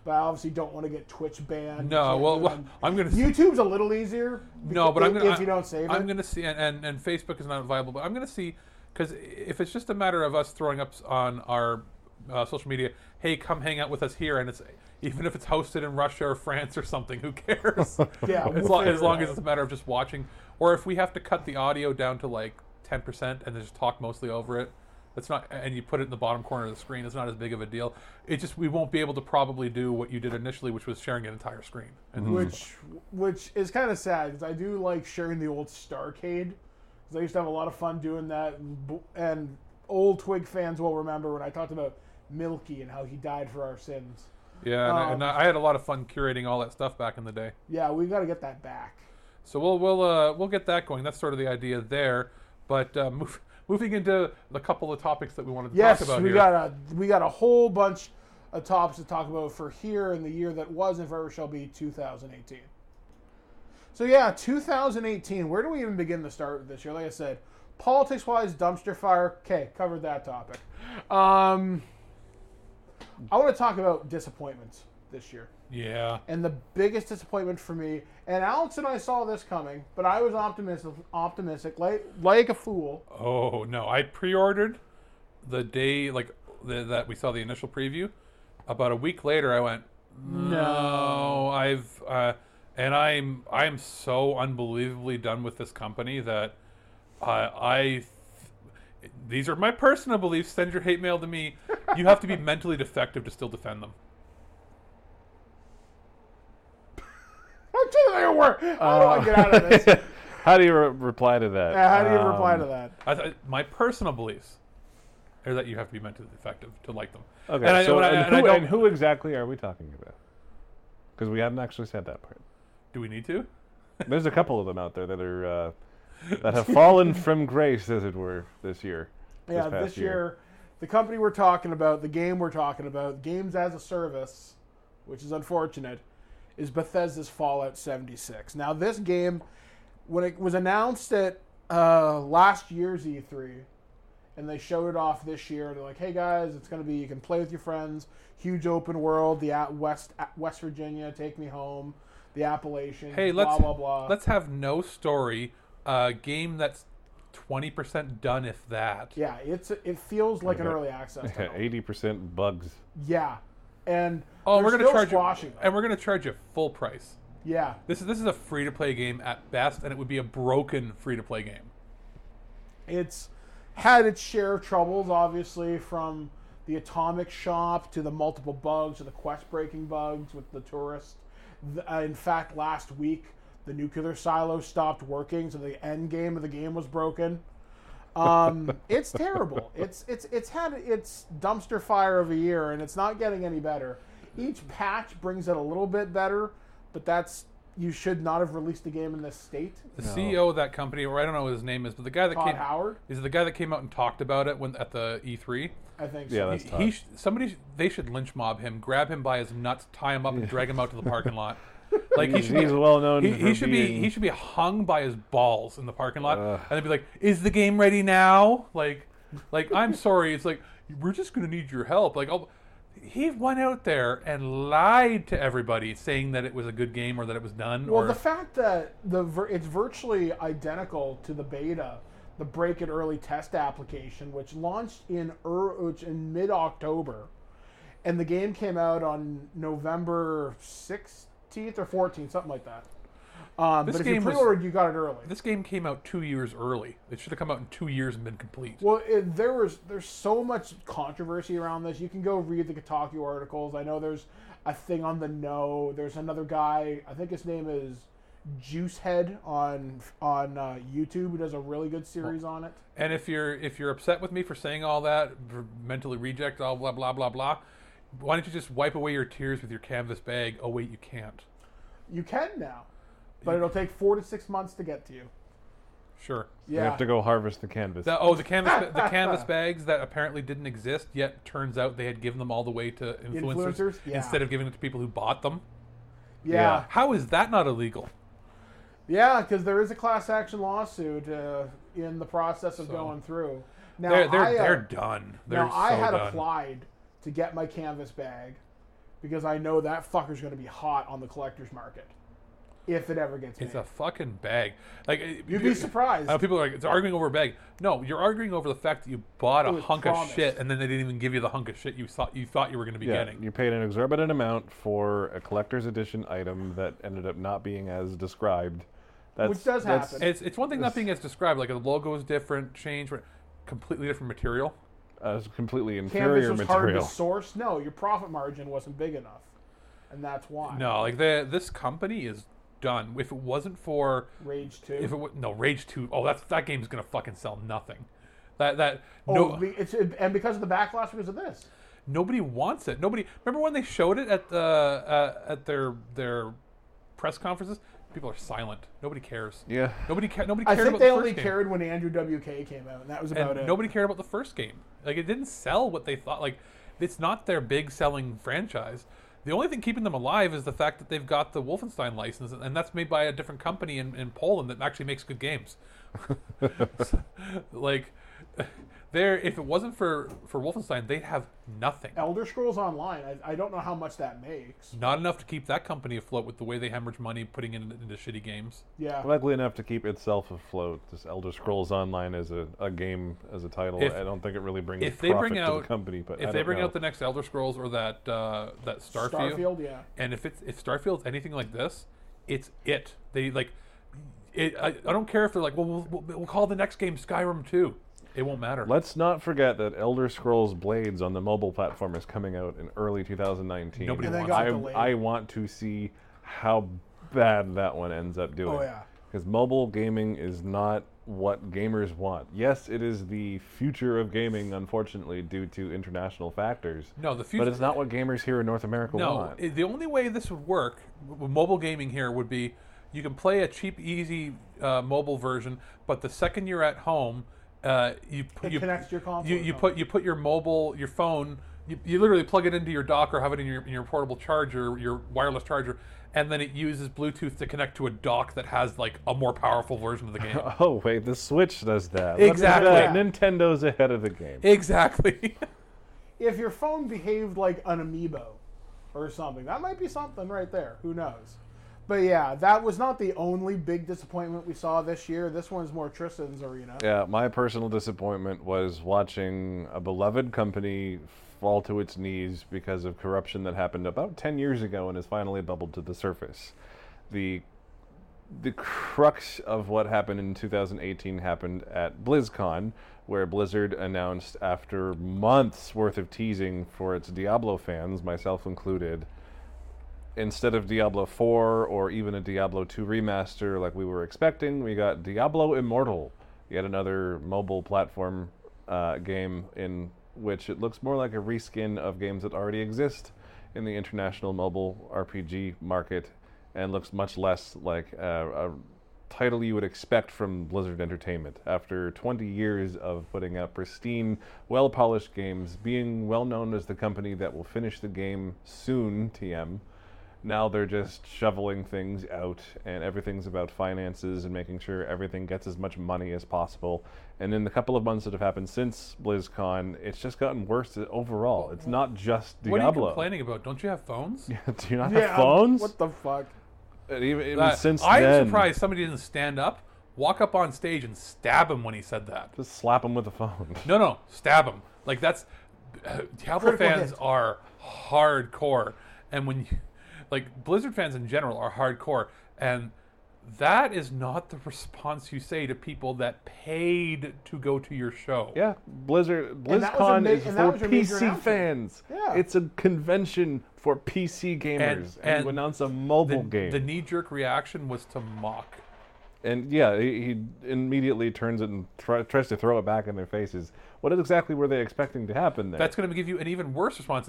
but I obviously don't want to get Twitch banned. No, well, I'm gonna. YouTube's a little easier. No, but if you don't save it, I'm gonna see, and Facebook is not viable, but I'm gonna see, because if it's just a matter of us throwing up on our social media, hey, come hang out with us here, and it's even if it's hosted in Russia or France or something, who cares? Yeah, as long as it's a matter of just watching, or if we have to cut the audio down to like 10% and then just talk mostly over it. That's not, and you put it in the bottom corner of the screen. It's not as big of a deal. It just, we won't be able to probably do what you did initially, which was sharing an entire screen. And which is kind of sad because I do like sharing the old Starcade because I used to have a lot of fun doing that. And old Twig fans will remember when I talked about Milky and how he died for our sins. Yeah, and I had a lot of fun curating all that stuff back in the day. Yeah, we got to get that back. So we'll get that going. That's sort of the idea there. But moving into the couple of topics that we wanted to talk about here. Yes, we got a whole bunch of topics to talk about for here in the year that was and forever shall be 2018. So yeah, 2018. Where do we even begin to start with this year? Like I said, politics-wise, dumpster fire. Okay, covered that topic. I want to talk about disappointments this year. Yeah. And the biggest disappointment for me, and Alex and I saw this coming, but I was optimistic like a fool. Oh, no. I pre-ordered the day that we saw the initial preview. About a week later, I went, no, I'm so unbelievably done with this company that these are my personal beliefs. Send your hate mail to me. You have to be mentally defective to still defend them. How do I get out of this? How do you reply to that? Yeah, how do you reply to that? My personal beliefs are that you have to be mentally defective to like them. Okay, and who exactly are we talking about? Because we haven't actually said that part. Do we need to? There's a couple of them out there that are that have fallen from grace, as it were, this year. Yeah, this year, the company we're talking about, the game we're talking about, games as a service, which is unfortunate, is Bethesda's Fallout 76. Now, this game, when it was announced at last year's E3, and they showed it off this year, they're like, hey guys, it's going to be, you can play with your friends, huge open world, the West Virginia, take me home, the Appalachians, blah, blah, blah. Let's have no story, a game that's 20% done, if that. Yeah, it feels like an early access title. 80% bugs. Yeah. And we're going to charge you, and we're going to charge you full price. Yeah. This is a free to play game at best, and it would be a broken free to play game. It's had its share of troubles, obviously, from the atomic shop to the multiple bugs to the quest breaking bugs with the tourist. In fact, last week the nuclear silo stopped working, so the end game of the game was broken. It's terrible. It's had its dumpster fire of a year, and it's not getting any better. Each patch brings it a little bit better, but you should not have released the game in this state. The CEO of that company, or I don't know what his name is, but the guy that Todd Howard? Is it the guy that came out and talked about it at the E3? I think so. Yeah, that's Todd. They should lynch mob him, grab him by his nuts, tie him up, and drag him out to the parking lot. Like he's well known. He should be hung by his balls in the parking lot, and they'd be like, "Is the game ready now?" Like I'm sorry, it's like we're just gonna need your help. Like, he went out there and lied to everybody, saying that it was a good game or that it was done. Well, the fact that it's virtually identical to the beta, the Break It early test application, which launched in mid-October, and the game came out on November 16th or 14th, something like that. But if you pre-ordered, you got it early. This game came out 2 years early. It should have come out in 2 years and been complete. Well, there's so much controversy around this. You can go read the Kotaku articles. I know there's a thing on the No. There's another guy, I think his name is Juicehead on YouTube, who does a really good series on it. And if you're upset with me for saying all that, mentally reject all blah blah blah blah, why don't you just wipe away your tears with your canvas bag? Oh wait, you can't. You can now, but it'll take 4 to 6 months to get to you. Sure. Yeah. You have to go harvest the canvas. The canvas bags that apparently didn't exist yet. Turns out they had given them all the way to influencers Yeah. instead of giving it to people who bought them. Yeah. How is that not illegal? Yeah, because there is a class action lawsuit in the process of going through. Now they're done. I had applied to get my canvas bag because I know that fucker's going to be hot on the collector's market if it ever gets made. It's a fucking bag. Like You'd be surprised. I know people are like, it's arguing over a bag. No, you're arguing over the fact that you bought a hunk of shit and then they didn't even give you the hunk of shit you thought you were going to be getting. You paid an exorbitant amount for a collector's edition item that ended up not being as described. Which does happen. It's one thing not being as described. Like the logo is different, changed, completely different material. It's completely Canvas inferior was material. hard to source. No, your profit margin wasn't big enough, and that's why. No, like this company is done. If it wasn't for Rage 2. Rage 2. Oh, that game's gonna fucking sell nothing. And because of the backlash because of this. Nobody wants it. Nobody. Remember when they showed it at their press conferences? People are silent. Nobody cares. Yeah. Nobody cared about the I first think they only game. cared when Andrew WK came out, and that was about it. Nobody cared about the first game. Like it didn't sell what they thought. Like it's not their big selling franchise. The only thing keeping them alive is the fact that they've got the Wolfenstein license, and that's made by a different company in Poland that actually makes good games. Like, if it wasn't for Wolfenstein, they'd have nothing. Elder Scrolls Online, I don't know how much that makes. Not enough to keep that company afloat with the way they hemorrhage money putting it into shitty games. Yeah. Likely enough to keep itself afloat. This Elder Scrolls Online as a game, as a title, I don't think it really brings profit to the company. But if they bring out the next Elder Scrolls or that Starfield, yeah. And if Starfield's anything like this, it's it. They like it. I don't care if they're like, well, we'll call the next game Skyrim 2. It won't matter. Let's not forget that Elder Scrolls Blades on the mobile platform is coming out in early 2019. Nobody wants it. I want to see how bad that one ends up doing. Oh, yeah. Because mobile gaming is not what gamers want. Yes, it is the future of gaming, unfortunately, due to international factors. No, the future. But it's not what gamers here in North America want. The only way this would work with mobile gaming here would be you can play a cheap, easy mobile version, but the second you're at home, you connects to your console. You put your phone. You literally plug it into your dock or have it in your portable charger, your wireless charger, and then it uses Bluetooth to connect to a dock that has like a more powerful version of the game. Oh wait, the Switch does that. Exactly. Nintendo's ahead of the game. Exactly. If your phone behaved like an amiibo or something, that might be something right there. Who knows? But yeah, that was not the only big disappointment we saw this year. This one's more Tristan's arena. Yeah, my personal disappointment was watching a beloved company fall to its knees because of corruption that happened about 10 years ago and has finally bubbled to the surface. The crux of what happened in 2018 happened at BlizzCon, where Blizzard announced, after months worth of teasing for its Diablo fans, myself included, instead of Diablo 4 or even a Diablo 2 remaster like we were expecting, we got Diablo Immortal, yet another mobile platform game in which it looks more like a reskin of games that already exist in the international mobile RPG market and looks much less like a title you would expect from Blizzard Entertainment. After 20 years of putting out pristine, well-polished games, being well known as the company that will finish the game soon, TM, now they're just shoveling things out, and everything's about finances and making sure everything gets as much money as possible. And in the couple of months that have happened since BlizzCon, it's just gotten worse overall. It's not just Diablo. What are you complaining about? Don't you have phones? Do you not have phones? What the fuck? Even since I'm then, surprised somebody didn't stand up, walk up on stage, and stab him when he said that. just slap him with a phone. No, stab him. Like that's Diablo Critical fans hit. are hardcore, and when you like Blizzard fans in general are hardcore, and that is not the response you say to people that paid to go to your show. Yeah, BlizzCon is for was your major PC announcement. fans. Yeah. It's a convention for PC gamers, and you announce a mobile game. The knee-jerk reaction was to mock. And yeah, he immediately turns it and tries to throw it back in their faces. What exactly were they expecting to happen there? That's going to give you an even worse response.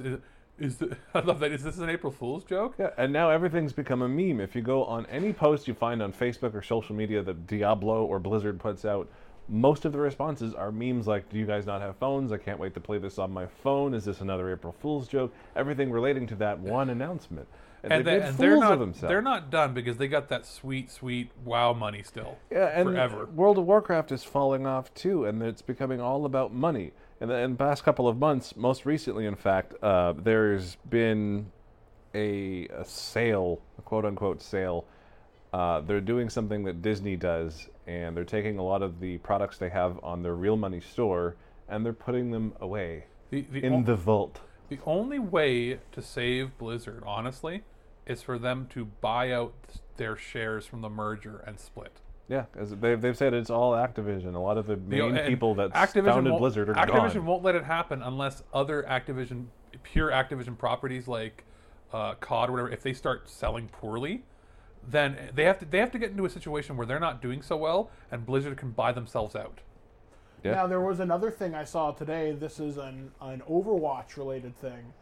I love that. Is this an April Fool's joke? Yeah, and now everything's become a meme. If you go on any post you find on Facebook or social media that Diablo or Blizzard puts out, most of the responses are memes like, do you guys not have phones? I can't wait to play this on my phone. Is this another April Fool's joke? Everything relating to that one announcement. And they're not done because they got that sweet WoW money still. Yeah, and forever. World of Warcraft is falling off too, and it's becoming all about money. In the past couple of months, most recently, in fact, there's been a sale, a quote unquote sale. They're doing something that Disney does, and they're taking a lot of the products they have on their real money store and they're putting them away in the vault. The only way to save Blizzard, honestly, is for them to buy out their shares from the merger and split. Yeah, as they've said it's all Activision. A lot of the main people that founded Blizzard are Activision gone. won't let it happen unless other Activision, pure Activision properties like COD or whatever, if they start selling poorly, then they have to get into a situation where they're not doing so well, and Blizzard can buy themselves out. Yeah. Now, there was another thing I saw today. This is an Overwatch-related thing.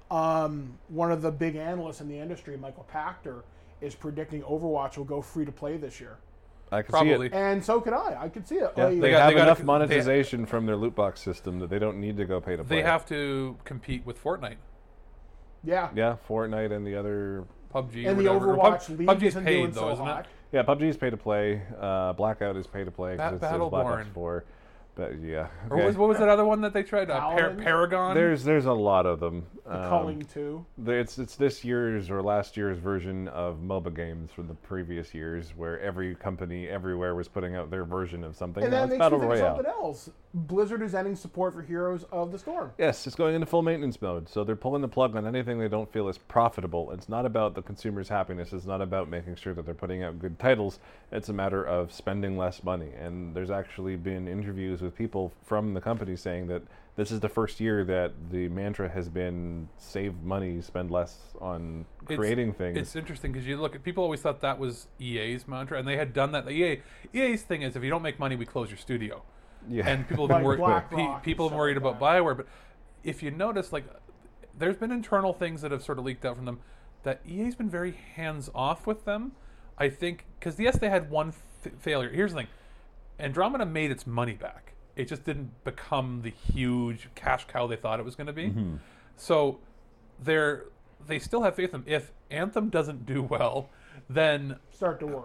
One of the big analysts in the industry, Michael Pachter, is predicting Overwatch will go free-to-play this year. I can Probably. see it. And so could I. I could see it. Yeah, Like, they have enough monetization from their loot box system that they don't need to go pay to play. They have to compete with Fortnite. yeah. Yeah, Fortnite and the other... PUBG And or the whatever. Overwatch League PUBG's isn't paid, doing though, so isn't hot. it? Yeah, PUBG is pay to play. Blackout is pay to play because it says Black Ops Battleborn. 4. But yeah. Or Okay. what was that other one that they tried? Paladin? Paragon? There's a lot of them. The Culling 2. It's this year's or last year's version of MOBA games from the previous years, where every company everywhere was putting out their version of something. And Now that it's makes Battle me think of Royale. something else. Blizzard is ending support for Heroes of the Storm. Yes, it's going into full maintenance mode, so they're pulling the plug on anything they don't feel is profitable. It's not about the consumer's happiness. It's not about making sure that they're putting out good titles. It's a matter of spending less money. And there's actually been interviews with people from the company saying that this is the first year that the mantra has been save money, spend less on creating things. It's interesting because you look at people always thought that was EA's mantra, and they had done that. EA's thing is if you don't make money, we close your studio. Yeah. And people have been Like worried. BlackRock People have and been worried stuff about like Bioware, but if you notice, like, there's been internal things that have sort of leaked out from them that EA's been very hands off with them. I think because yes, they had one failure. Here's the thing: Andromeda made its money back. It just didn't become the huge cash cow they thought it was going to be. Mm-hmm. So they still have faith in them. If Anthem doesn't do well, then Start to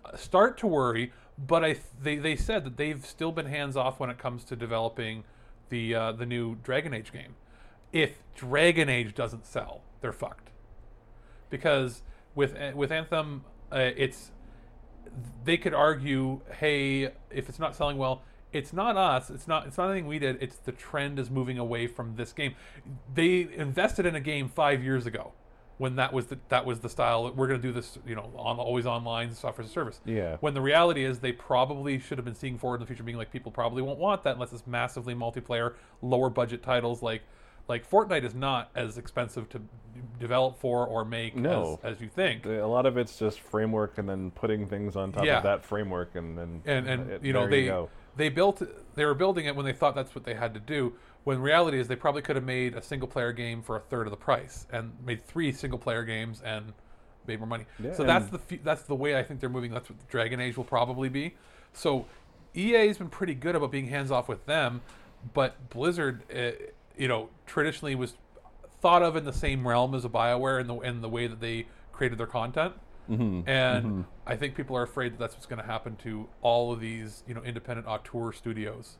worry. But they said that they've still been hands off when it comes to developing the new Dragon Age game. If Dragon Age doesn't sell, they're fucked. Because with Anthem, they could argue, hey, if it's not selling well, it's not us. It's not anything we did. It's the trend is moving away from this game. They invested in a game 5 years ago, when that was the style. We're going to do this, always online software as a service. Yeah. When the reality is, they probably should have been seeing forward in the future, being like, people probably won't want that unless it's massively multiplayer, lower budget titles like Fortnite is not as expensive to develop for or make as you think. A lot of it's just framework and then putting things on top of that framework and then they were building it when they thought that's what they had to do. When reality is they probably could have made a single player game for a third of the price and made 3 single player games and made more money. Yeah, so that's the way I think they're moving. That's what Dragon Age will probably be. So EA's been pretty good about being hands off with them, but Blizzard, traditionally was thought of in the same realm as a BioWare in the way that they created their content. Mm-hmm. And I think people are afraid that that's what's going to happen to all of these, independent auteur studios.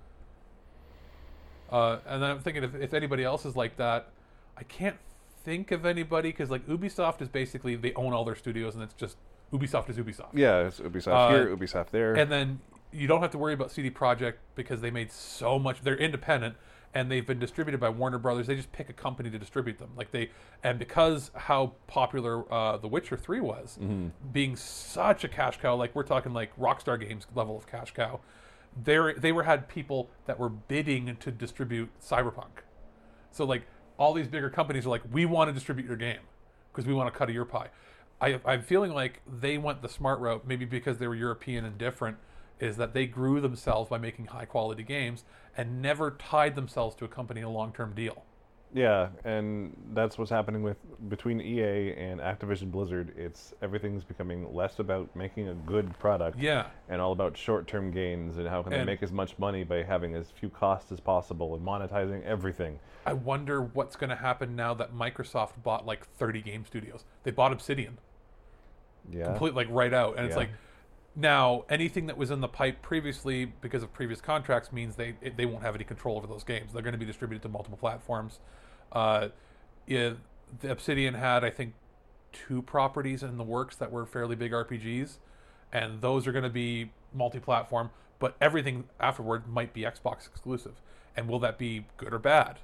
And then I'm thinking if anybody else is like that, I can't think of anybody because like Ubisoft is basically they own all their studios and it's just Ubisoft is Ubisoft. Yeah, it's Ubisoft here, Ubisoft there. And then you don't have to worry about CD Projekt because they made so much. They're independent and they've been distributed by Warner Brothers. They just pick a company to distribute them. Because how popular The Witcher 3 was, being such a cash cow, like we're talking like Rockstar Games level of cash cow. They had people that were bidding to distribute Cyberpunk. So like all these bigger companies are like, we want to distribute your game because we want a cut of your pie. I'm feeling like they went the smart route, maybe because they were European and different, is that they grew themselves by making high quality games and never tied themselves to a company in a long-term deal. Yeah, and that's what's happening between EA and Activision Blizzard. Everything's becoming less about making a good product, and all about short-term gains and how can they make as much money by having as few costs as possible and monetizing everything. I wonder what's going to happen now that Microsoft bought like 30 game studios. They bought Obsidian, completely right out, and it's like now anything that was in the pipe previously because of previous contracts means they won't have any control over those games. They're going to be distributed to multiple platforms. the Obsidian had, I think, 2 properties in the works that were fairly big RPGs, and those are going to be multi-platform. But everything afterward might be Xbox exclusive, and will that be good or bad?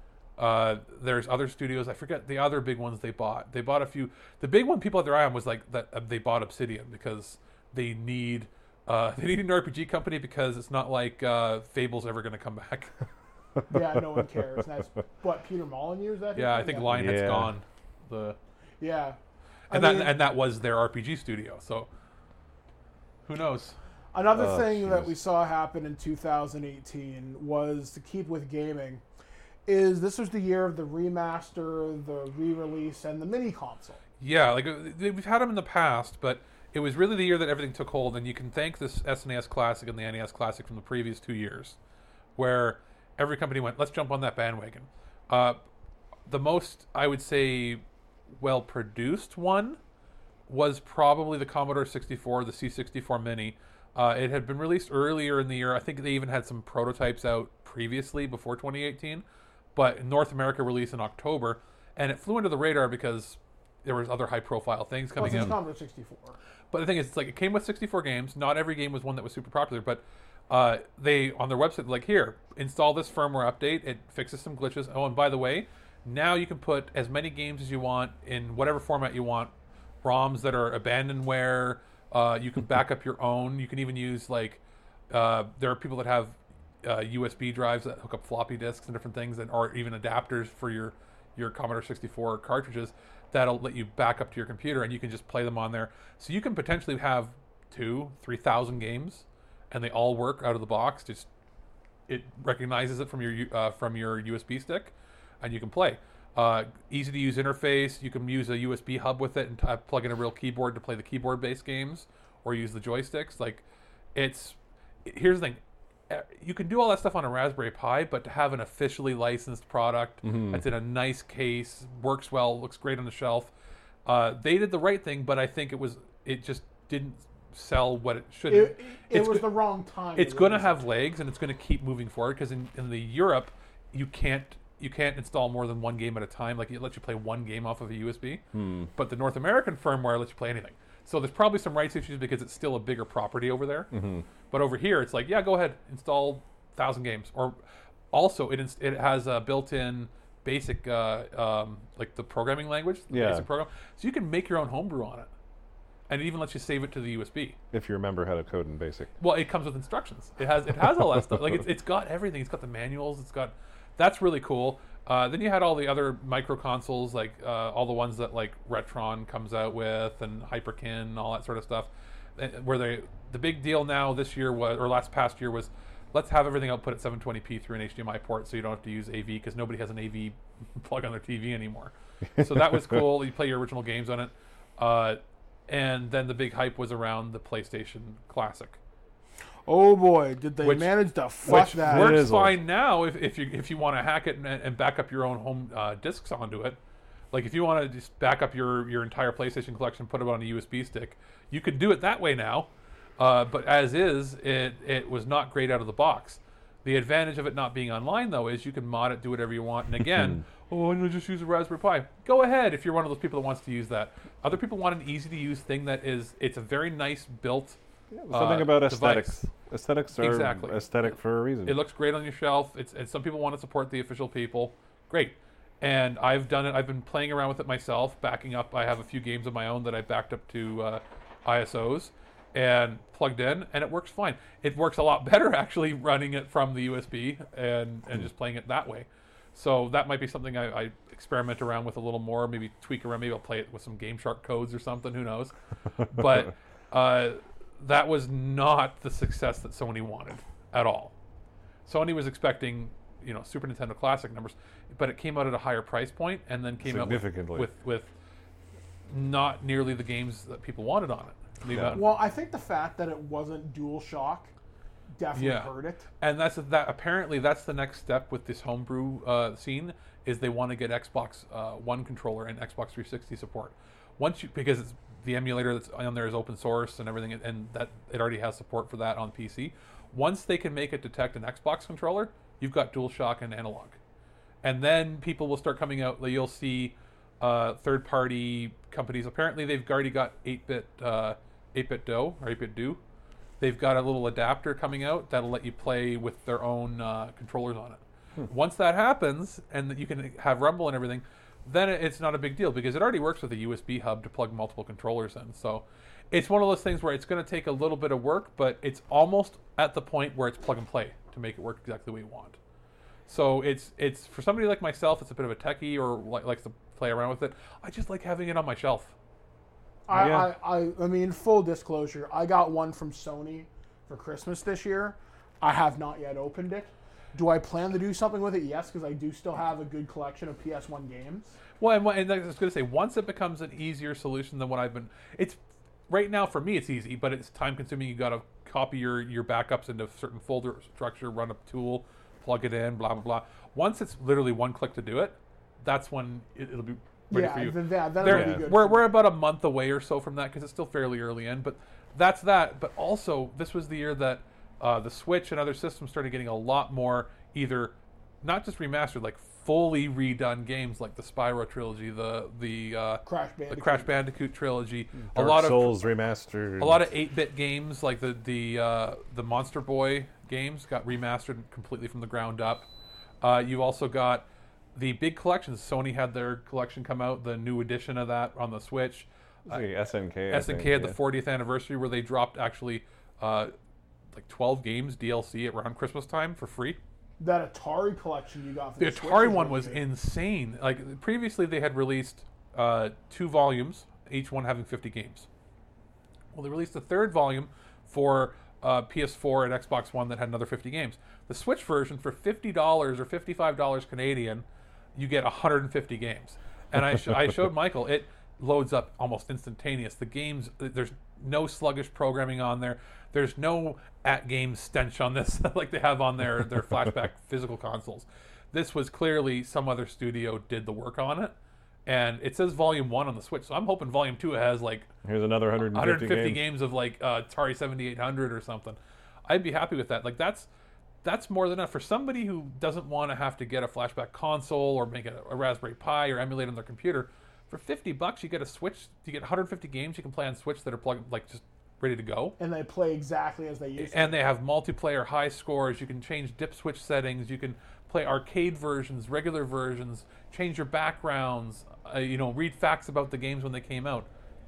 There's other studios. I forget the other big ones they bought. They bought a few. The big one people had their eye on was like that. They bought Obsidian because they need an RPG company, because it's not like Fable's ever going to come back. Yeah, no one cares. And that's what Peter Molyneux is that? Yeah, I think Lionhead's Yeah. gone. Yeah, And that was their RPG studio. So who knows? another thing that jeez. we saw happen in 2018 was, to keep with gaming, is this was the year of the remaster, the re-release, and the mini console. Yeah, like we've had them in the past, but it was really the year that everything took hold, and you can thank this SNES Classic and the NES Classic from the previous 2 years, where every company went, let's jump on that bandwagon. The most, I would say, well-produced one was probably the Commodore 64, the C64 Mini. It had been released earlier in the year. I think they even had some prototypes out previously, before 2018, but in North America released in October, and it flew under the radar because there was other high-profile things coming Well, out. it's Commodore 64. But the thing is, it's like it came with 64 games. Not every game was one that was super popular, but they, on their website, like, here, install this firmware update. It fixes some glitches. Oh, and by the way, now you can put as many games as you want in whatever format you want. ROMs that are abandonware. You can back up your own. You can even use, like, there are people that have USB drives that hook up floppy disks and different things, or even adapters for your Commodore 64 cartridges that'll let you back up to your computer, and you can just play them on there. So you can potentially have 2,000-3,000 games, and they all work out of the box. Just it recognizes it from your USB stick, and you can play. Easy to use interface. You can use a USB hub with it and plug in a real keyboard to play the keyboard-based games, or use the joysticks. Like, here's the thing. You can do all that stuff on a Raspberry Pi, but to have an officially licensed product that's in a nice case, works well, looks great on the shelf, they did the right thing. But I think it just didn't sell what it should have. It was the wrong time. It's going to have legs, and it's going to keep moving forward, because in the Europe, you can't install more than one game at a time. Like, it lets you play one game off of a USB, but the North American firmware lets you play anything. So there's probably some rights issues because it's still a bigger property over there. But over here, it's like, yeah, go ahead, install 1,000 games. Or also, it has a built-in basic, like the programming language, basic program. So you can make your own homebrew on it. And it even lets you save it to the USB. If you remember how to code in BASIC. Well, it comes with instructions. It has all that stuff. Like, it's got everything. It's got the manuals. That's really cool. Then you had all the other micro consoles, like all the ones that like Retron comes out with, and Hyperkin, and all that sort of stuff. Where the big deal now this year past year was, let's have everything output at 720p through an HDMI port, so you don't have to use AV, because nobody has an AV plug on their TV anymore. So that was cool. You play your original games on it. And then the big hype was around the PlayStation Classic. Oh boy, did they manage to fuck Which that? works fine now if you want to hack it and back up your own home discs onto it. Like, if you want to just back up your entire PlayStation collection, put it on a USB stick, you can do it that way now. But as is, it was not great out of the box. The advantage of it not being online, though, is you can mod it, do whatever you want. And again, I'm going to just use a Raspberry Pi. Go ahead if you're one of those people that wants to use that. Other people want an easy-to-use thing it's a very nice built Something about device. aesthetics. Aesthetics are aesthetic for a reason. It looks great on your shelf. And some people want to support the official people. Great. And I've done it. I've been playing around with it myself, backing up. I have a few games of my own that I backed up to ISOs and plugged in, and it works fine. It works a lot better, actually, running it from the USB and just playing it that way. So that might be something I experiment around with a little more, maybe tweak around. Maybe I'll play it with some Game Shark codes or something. Who knows? But that was not the success that Sony wanted at all. Sony was expecting, Super Nintendo Classic numbers, but it came out at a higher price point, and then came out with not nearly the games that people wanted on it. Well, I think the fact that it wasn't DualShock definitely hurt it. And apparently that's the next step with this homebrew scene, is they want to get Xbox One controller and Xbox 360 support. Because the emulator that's on there is open source and everything, and that it already has support for that on PC. Once they can make it detect an Xbox controller, you've got DualShock and analog. And then people will start coming out. You'll see third-party companies. Apparently, they've already got 8-bit Do or 8-bit Do. They've got a little adapter coming out that'll let you play with their own controllers on it. Once that happens, and that you can have Rumble and everything, then it's not a big deal because it already works with a USB hub to plug multiple controllers in. So it's one of those things where it's going to take a little bit of work, but it's almost at the point where it's plug and play to make it work exactly the way you want. So it's for somebody like myself, it's a bit of a techie or likes to play around with it. I just like having it on my shelf. I mean, full disclosure, I got one from Sony for Christmas this year. I have not yet opened it. Do I plan to do something with it? Yes, because I do still have a good collection of PS1 games. Well, and I was going to say, once it becomes an easier solution than what I've been... It's right now, for me, it's easy, but it's time-consuming. You got to copy your backups into a certain folder structure, run a tool, plug it in, blah, blah, blah. Once it's literally one click to do it, that's when it'll be ready for you. That'll be good. We're about a month away or so from that because it's still fairly early in, but that's that. But also, this was the year that the Switch and other systems started getting a lot more either not just remastered, like fully redone games like the Spyro trilogy, the Crash Bandicoot trilogy, Dark Souls remastered, a lot of 8-bit games like the Monster Boy games got remastered completely from the ground up. You've also got the big collections. Sony had their collection come out, the new edition of that on the Switch. SNK had the 40th anniversary where they dropped actually like 12 games DLC around Christmas time for free. That Atari collection you got for the Atari one was insane. Like previously they had released 2 volumes, each one having 50 games. Well, they released a third volume for PS4 and Xbox One that had another 50 games. The Switch version for $50 or $55 Canadian, you get 150 games. And I showed Michael, it loads up almost instantaneous. The games, there's no sluggish programming on there. There's no at-game stench on this like they have on their flashback physical consoles. This was clearly some other studio did the work on it. And it says Volume 1 on the Switch, so I'm hoping Volume 2 has like... Here's another 150 games of like Atari 7800 or something. I'd be happy with that. Like that's more than enough. For somebody who doesn't want to have to get a flashback console or make a Raspberry Pi or emulate on their computer, for $50 you get a Switch, you get 150 games you can play on Switch that are plugged, like just ready to go. And they play exactly as they used to. And they have multiplayer high scores. You can change dip switch settings. You can play arcade versions, regular versions, change your backgrounds, read facts about the games when they came out.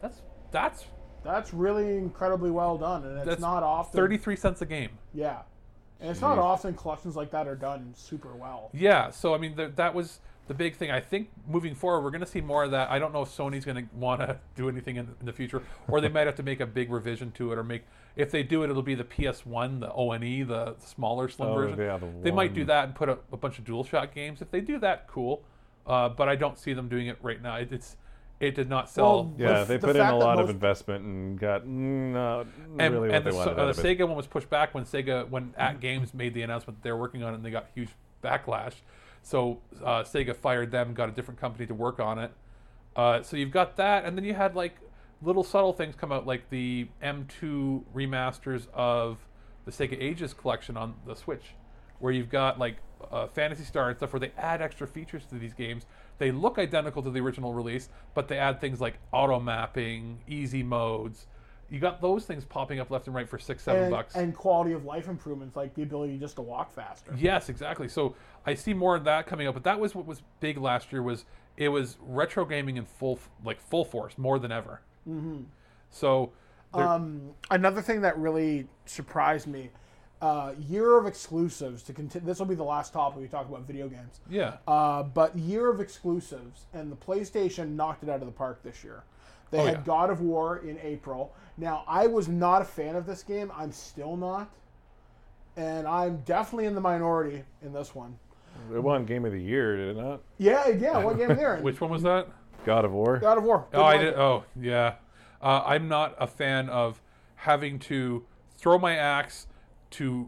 That's really incredibly well done, and it's not often 33 cents a game. Yeah. And it's not often collections like that are done super well. Yeah, so I mean that was the big thing. I think moving forward, we're going to see more of that. I don't know if Sony's going to want to do anything in the future, or they might have to make a big revision to it, or if they do it, it'll be the PS1, the ONE, the smaller, slim version. Yeah, they might do that and put a bunch of DualShock games. If they do that, cool. But I don't see them doing it right now. It did not sell. Well, yeah, they put in a lot of investment and got not really what they wanted out of it. The Sega one was pushed back when At Games made the announcement that they were working on it, and they got huge backlash. So Sega fired them and got a different company to work on it. So you've got that, and then you had like little subtle things come out, like the M2 remasters of the Sega Ages collection on the Switch, where you've got like Phantasy Star and stuff where they add extra features to these games. They look identical to the original release, but they add things like auto mapping, easy modes. You got those things popping up left and right for $6-7. And quality of life improvements, like the ability just to walk faster. Yes, exactly. So I see more of that coming up, but that was what was big last year. It was retro gaming in full force, more than ever. Mm-hmm. So another thing that really surprised me, year of exclusives. This will be the last topic we talk about video games. Yeah. But year of exclusives, and the PlayStation knocked it out of the park this year. They had God of War in April. Now, I was not a fan of this game. I'm still not. And I'm definitely in the minority in this one. It won Game of the Year, did it not? Yeah, what game of the year? Which one was that? God of War. God of War. Yeah. I'm not a fan of having to throw my axe to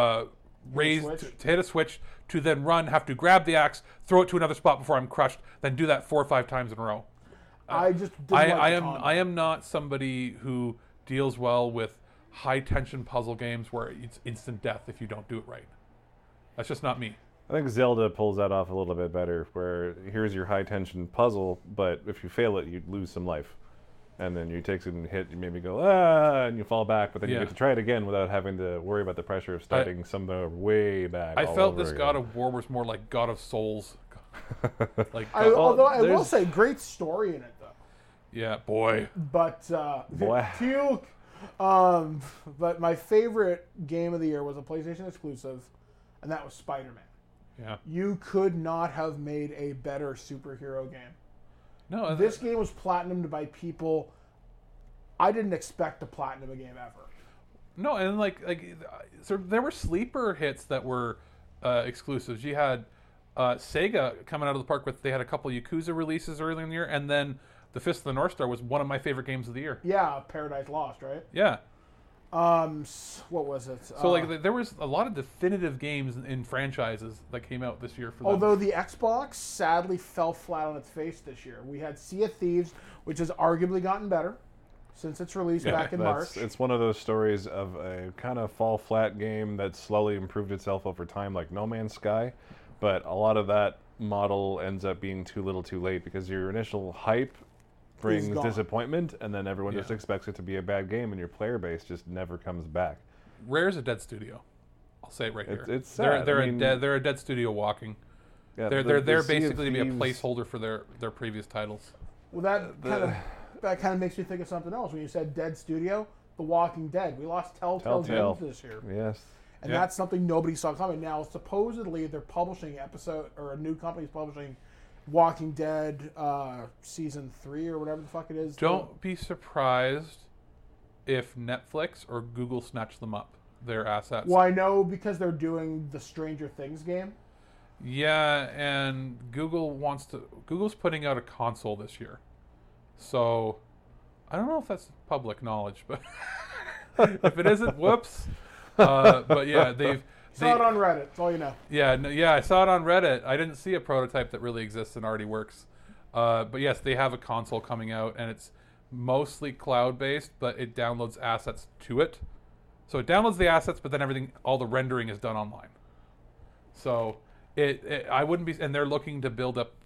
hit a switch, to then run, have to grab the axe, throw it to another spot before I'm crushed, then do that 4 or 5 times in a row. I am not somebody who deals well with high tension puzzle games where it's instant death if you don't do it right. That's just not me. I think Zelda pulls that off a little bit better, where here's your high-tension puzzle, but if you fail it, you lose some life. And then you take some hit, you maybe go, and you fall back, but then you get to try it again without having to worry about the pressure of starting somewhere way back. I felt this God of War was more like God of Souls. Although I will say, great story in it, though. Yeah, boy. But, Puke. But my favorite game of the year was a PlayStation exclusive, and that was Spider-Man. Yeah. You could not have made a better superhero game. No, this game was platinumed by people I didn't expect to platinum a game ever. No, and so there were sleeper hits that were exclusives. You had Sega coming out of the park with, they had a couple Yakuza releases earlier in the year, and then The Fist of the North Star was one of my favorite games of the year. Yeah, Paradise Lost, right? Yeah. What was it? So there was a lot of definitive games in franchises that came out this year for them. Although the Xbox sadly fell flat on its face this year. We had Sea of Thieves, which has arguably gotten better since its release back in March. It's one of those stories of a kind of fall flat game that slowly improved itself over time, like No Man's Sky. But a lot of that model ends up being too little too late, because your initial hype brings disappointment, and then everyone just expects it to be a bad game, and your player base just never comes back. Rare's a dead studio. I'll say it right here. It's sad. They're a dead studio walking. Yeah, they're basically to be a placeholder for their previous titles. Well, that kind of makes me think of something else. When you said dead studio, The Walking Dead. We lost Telltale Games this year. Yes. And that's something nobody saw coming. Now, supposedly, they're publishing a new company's publishing Walking Dead season 3 or whatever the fuck it is. Don't be surprised if Netflix or Google snatch them up, their assets. Well, I know because they're doing the Stranger Things game. Yeah, and Google's putting out a console this year. So I don't know if that's public knowledge, but if it isn't, whoops. But yeah, they saw it on Reddit. That's all you know. Yeah, I saw it on Reddit. I didn't see a prototype that really exists and already works. But yes, they have a console coming out, and it's mostly cloud-based, but it downloads assets to it. So it downloads the assets, but then all the rendering is done online. So I wouldn't be, and they're looking to build up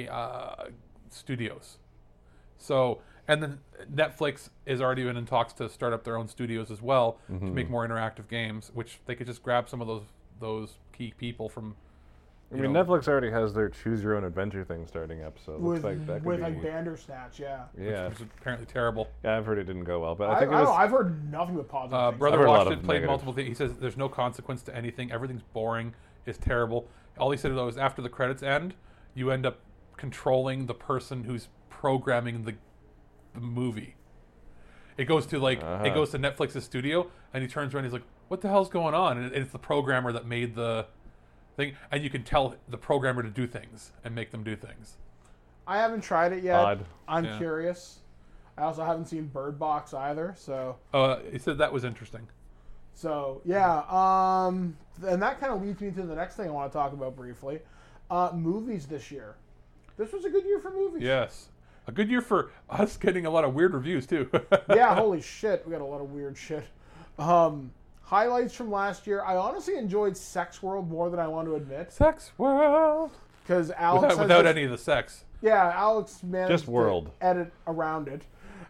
studios. So, and then Netflix has already been in talks to start up their own studios as well to make more interactive games, which they could just grab some of those key people from. Netflix already has their choose your own adventure thing starting up, so it looks like that could be Bandersnatch, yeah, which was apparently terrible. Yeah, I've heard it didn't go well, but I've heard nothing but positive. Brother watched it, played multiple things. He says there's no consequence to anything. Everything's boring. It's terrible. All he said though is after the credits end, you end up controlling the person who's programming the movie. It goes to it goes to Netflix's studio, and he turns around and he's like, what the hell's going on? And it's the programmer that made the thing, and you can tell the programmer to do things and make them do things. I haven't tried it yet. Odd. I'm curious. I also haven't seen Bird Box either, so he said that was interesting. So yeah, and that kind of leads me to the next thing I want to talk about briefly. Movies this year. This was a good year for movies. Yes. A good year for us getting a lot of weird reviews, too. Yeah, holy shit. We got a lot of weird shit. Highlights from last year. I honestly enjoyed Sex World more than I want to admit. Sex World. Because Alex... Without any of the sex. Yeah, Alex managed to edit around it.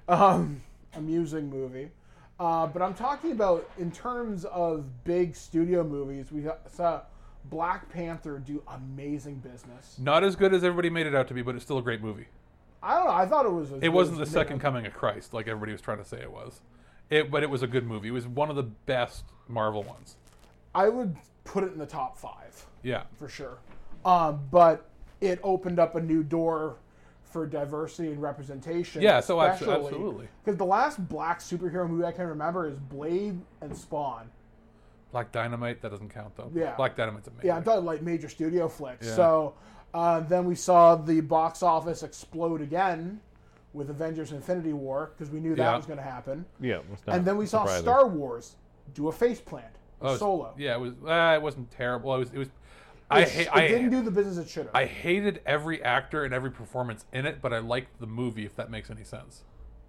Amusing movie. But I'm talking about, in terms of big studio movies, we saw Black Panther do amazing business. Not as good as everybody made it out to be, but it's still a great movie. I don't know. I thought it was... It wasn't the second coming of Christ, like everybody was trying to say it was. But it was a good movie. It was one of the best Marvel ones. I would put it in the top 5. Yeah. For sure. But it opened up a new door for diversity and representation. Yeah, so absolutely. Because the last black superhero movie I can remember is Blade and Spawn. Black Dynamite, that doesn't count, though. Yeah. Black Dynamite's amazing. Yeah, I'm talking like major studio flicks. Yeah. So then we saw the box office explode again with Avengers Infinity War, because we knew that was going to happen. Yeah. And then we saw Star Wars do a faceplant. Solo. Yeah, it wasn't terrible. It was. It didn't do the business it should have. I hated every actor and every performance in it, but I liked the movie, if that makes any sense.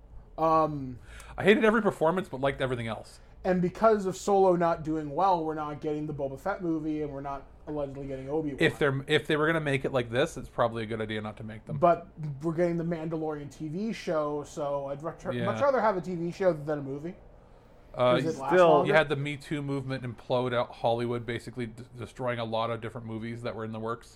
I hated every performance, but liked everything else. And because of Solo not doing well, we're not getting the Boba Fett movie, and we're not allegedly getting Obi-Wan. If they were going to make it like this, it's probably a good idea not to make them. But we're getting the Mandalorian TV show, so I'd much rather have a TV show than a movie. You had the Me Too movement implode out Hollywood, basically destroying a lot of different movies that were in the works.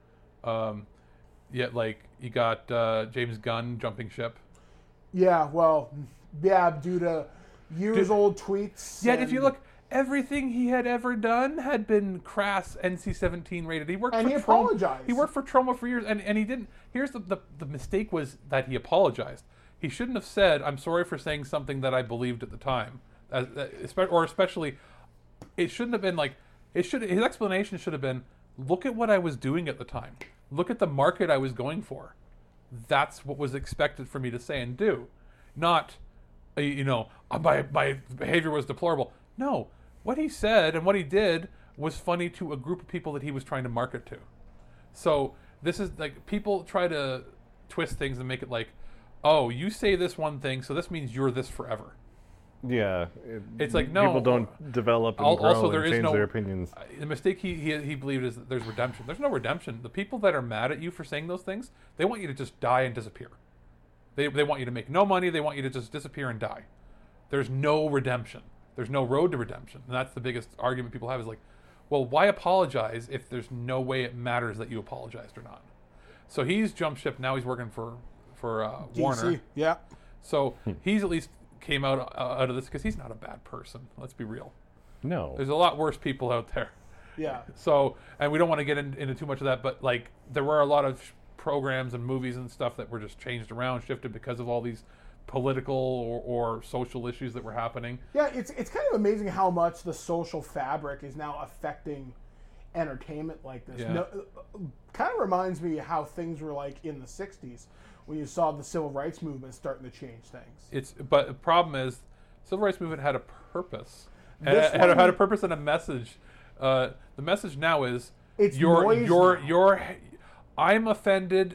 Yet, like, you got James Gunn jumping ship. Yeah, due to years-old tweets. Yet, if you look, everything he had ever done had been crass NC-17 rated. He apologized. He worked for Troma for years, and he didn't. Here's the mistake was that he apologized. He shouldn't have said, "I'm sorry for saying something that I believed at the time." Especially, it shouldn't have been like his explanation should have been, look at what I was doing at the time, look at the market I was going for. That's what was expected for me to say and do, not my behavior was deplorable. No, what he said and what he did was funny to a group of people that he was trying to market to. So this is like, people try to twist things and make it like, oh, you say this one thing, so this means you're this forever. Yeah, it's like, no. People don't develop and grow and change their opinions. The mistake he believed is that there's redemption. There's no redemption. The people that are mad at you for saying those things, they want you to just die and disappear. They want you to make no money. They want you to just disappear and die. There's no redemption. There's no road to redemption. And that's the biggest argument people have is like, well, why apologize if there's no way it matters that you apologized or not? So he's jumped ship. Now he's working for Warner. Yeah. So he's at least came out of this because he's not a bad person. Let's be real. No. There's a lot worse people out there. Yeah. So, and we don't want to get into too much of that, but like there were a lot of programs and movies and stuff that were just changed around, shifted because of all these political or social issues that were happening. Yeah, it's kind of amazing how much the social fabric is now affecting entertainment like this. Yeah. Kind of reminds me how things were like in the 60s when you saw the civil rights movement starting to change things. But the problem is, civil rights movement had a purpose. Had a purpose and a message. The message now is I'm offended.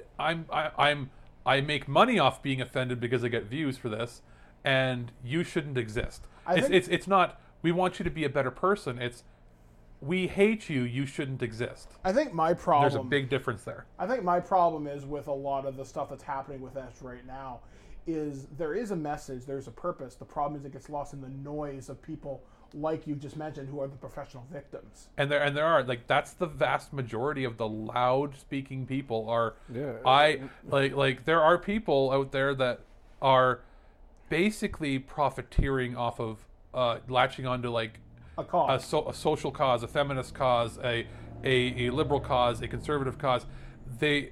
I make money off being offended because I get views for this, and you shouldn't exist. It's not we want you to be a better person. It's we hate you. You shouldn't exist. I think my problem. There's a big difference there. I think my problem is with a lot of the stuff that's happening with us right now, is there is a message, there's a purpose. The problem is it gets lost in the noise of people like you just mentioned, who are the professional victims. And there are like that's the vast majority of the loud speaking people are. Yeah. Like there are people out there that are basically profiteering off of latching onto like a cause, a social cause, a feminist cause, a liberal cause, a conservative cause. They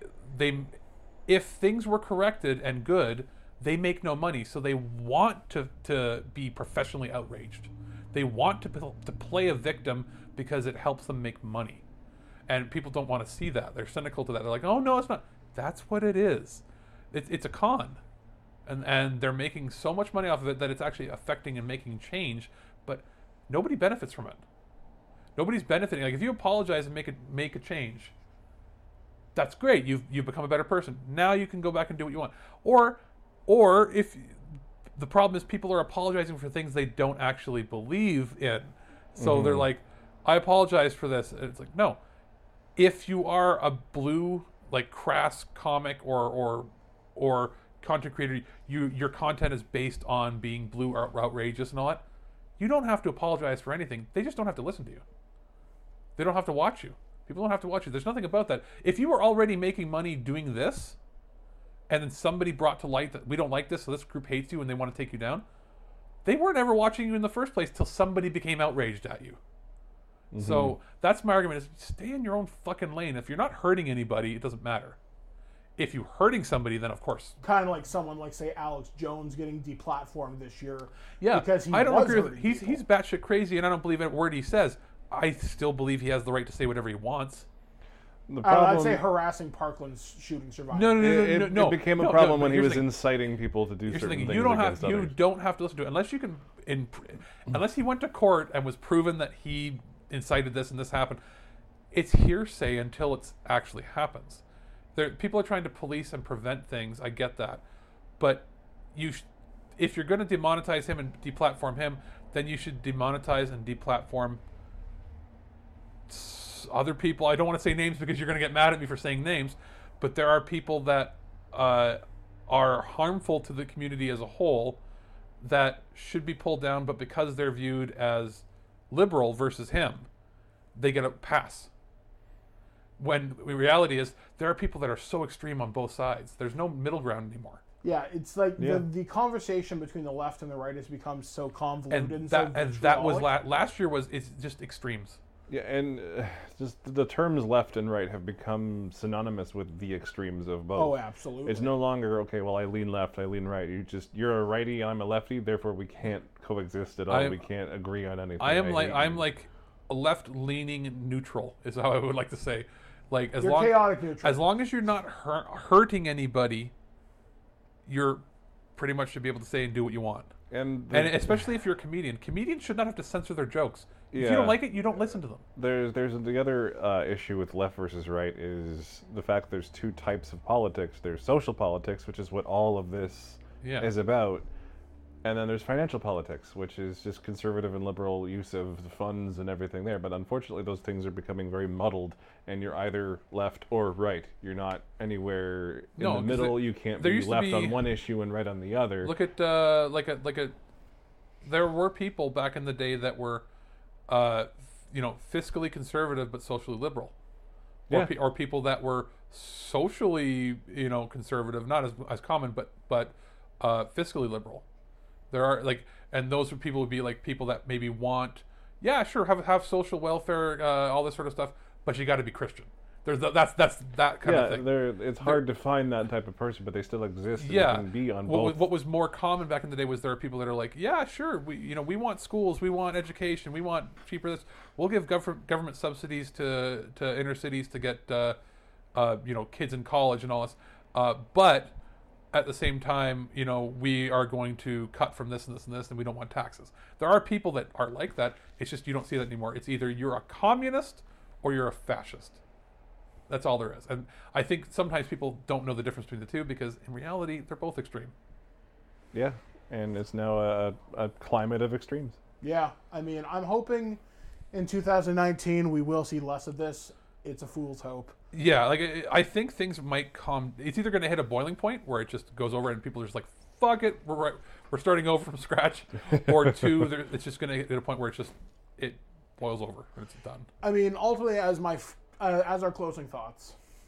if things were corrected and good, they make no money, so they want to be professionally outraged. They want to play a victim because it helps them make money. And people don't want to see that. They're cynical to that. They're like, oh, no, it's not. That's what it is. It's a con. And they're making so much money off of it that it's actually affecting and making change, but nobody benefits from it. Nobody's benefiting. Like, if you apologize and make a change, that's great. You've become a better person. Now you can go back and do what you want. Or if... The problem is people are apologizing for things they don't actually believe in. So they're like, I apologize for this. And it's like, no. If you are a blue, like crass comic or content creator, your content is based on being blue or outrageous and all that, you don't have to apologize for anything. They just don't have to listen to you. They don't have to watch you. People don't have to watch you. There's nothing about that. If you were already making money doing this, and then somebody brought to light that we don't like this, so this group hates you and they want to take you down, they weren't ever watching you in the first place till somebody became outraged at you. So that's my argument, is stay in your own fucking lane. If you're not hurting anybody, it doesn't matter. If you're hurting somebody, then of course. Kind of like someone like, say, Alex Jones getting deplatformed this year. Yeah, because I don't agree with it. He's batshit crazy, and I don't believe every word he says. I still believe he has the right to say whatever he wants. The problem, I'd say harassing Parkland's shooting survivor. No. It became a problem when he was inciting people to do certain things against others. You don't have to listen to it unless you can. Unless he went to court and was proven that he incited this and this happened. It's hearsay until it actually happens. People are trying to police and prevent things. I get that, but if you're going to demonetize him and deplatform him, then you should demonetize and deplatform there's other people. I don't want to say names because you're going to get mad at me for saying names, but there are people that are harmful to the community as a whole that should be pulled down, but because they're viewed as liberal versus him, they get a pass. When the reality is, there are people that are so extreme on both sides. There's no middle ground anymore. Yeah, it's like the conversation between the left and the right has become so convoluted and so that was last year it's just extremes. Yeah, and just the terms left and right have become synonymous with the extremes of both. Oh, absolutely. It's no longer, okay, well, I lean left, I lean right. You're a righty, I'm a lefty, therefore we can't coexist at all. We can't agree on anything. I'm like a left-leaning neutral is how I would like to say. Like chaotic neutral. As long as you're not hurting anybody, you're pretty much should be able to say and do what you want. And especially if you're a comedian. Comedians should not have to censor their jokes. If you don't like it, you don't listen to them. There's the other issue with left versus right is the fact there's two types of politics. There's social politics, which is what all of this is about. And then there's financial politics, which is just conservative and liberal use of the funds and everything there. But unfortunately, those things are becoming very muddled, and you're either left or right. You're not anywhere in the middle. You can't be left on one issue and right on the other. Look at there were people back in the day that were, fiscally conservative but socially liberal, or people that were socially, conservative, not as common, but fiscally liberal. There are and those people would be like people that maybe want, have social welfare, all this sort of stuff, but you got to be Christian. That's that kind of thing. It's hard to find that type of person, but they still exist. And can be on both. What was more common back in the day was there are people that are like, we want schools, we want education, we want cheaper this. We'll give government subsidies to inner cities to get kids in college and all this, but at the same time, we are going to cut from this and this and this, and we don't want taxes. There are people that are like that. It's just you don't see that anymore. It's either you're a communist or you're a fascist. That's all there is. And I think sometimes people don't know the difference between the two because in reality, they're both extreme. Yeah, and it's now a climate of extremes. Yeah, I mean, I'm hoping in 2019 we will see less of this. It's a fool's hope. Yeah, I think things might come. It's either going to hit a boiling point where it just goes over and people are just like, "Fuck it, we're starting over from scratch," or two, it's just going to hit a point where it boils over and it's done. I mean, ultimately, as our closing thoughts,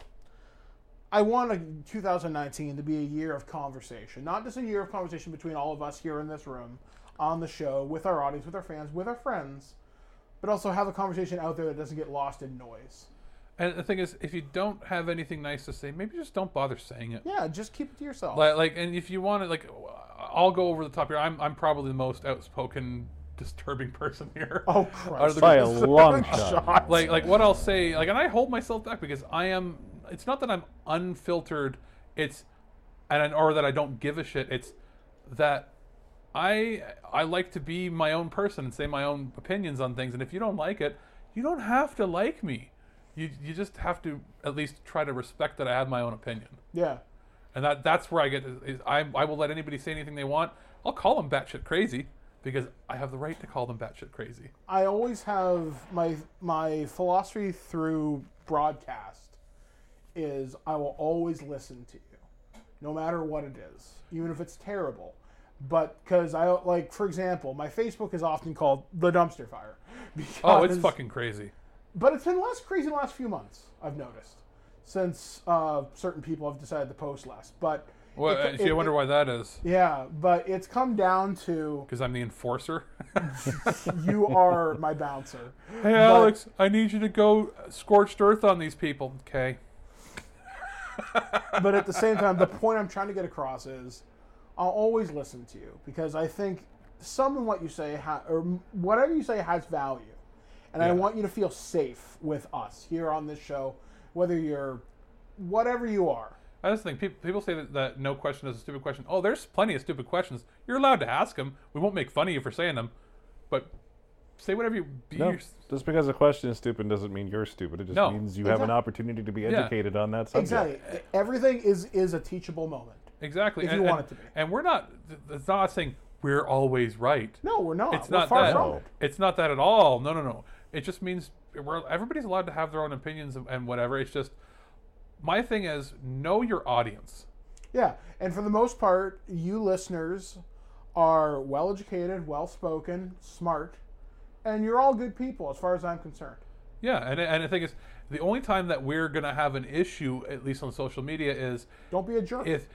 I want 2019 to be a year of conversation, not just a year of conversation between all of us here in this room, on the show, with our audience, with our fans, with our friends, but also have a conversation out there that doesn't get lost in noise. And the thing is, if you don't have anything nice to say, maybe just don't bother saying it. Yeah, just keep it to yourself. And if you want to, I'll go over the top here. I'm probably the most outspoken, disturbing person here. Oh, Christ. By a long shot. Like what I'll say, and I hold myself back because I am. It's not that I'm unfiltered. Or that I don't give a shit. It's that I like to be my own person and say my own opinions on things. And if you don't like it, you don't have to like me. You just have to at least try to respect that I have my own opinion. Yeah. And that's where I get. I will let anybody say anything they want. I'll call them batshit crazy because I have the right to call them batshit crazy. I always have my philosophy through broadcast is I will always listen to you, no matter what it is, even if it's terrible. But because for example, my Facebook is often called the dumpster fire. Oh, it's fucking crazy. But it's been less crazy in the last few months, I've noticed, since certain people have decided to post less. But I wonder why that is. Yeah, but it's come down to... Because I'm the enforcer? You are my bouncer. Hey, Alex, I need you to go scorched earth on these people. Okay. But at the same time, the point I'm trying to get across is I'll always listen to you because I think some of what you say, or whatever you say, has value. And I want you to feel safe with us here on this show, whether you're whatever you are. I just think people say that no question is a stupid question. Oh, there's plenty of stupid questions. You're allowed to ask them. We won't make fun of you for saying them. But say whatever you... Just because a question is stupid doesn't mean you're stupid. It just means you have an opportunity to be educated on that subject. Exactly. Everything is a teachable moment. Exactly. If you want it to be. And we're not... It's not saying we're always right. No, we're not. It's we're not far that. from it. It's not that at all. No. It just means everybody's allowed to have their own opinions and whatever. It's just my thing is know your audience. Yeah, and for the most part, you listeners are well-educated, well-spoken, smart, and you're all good people as far as I'm concerned. Yeah, and the thing is, the only time that we're going to have an issue, at least on social media, is... Don't be a jerk. If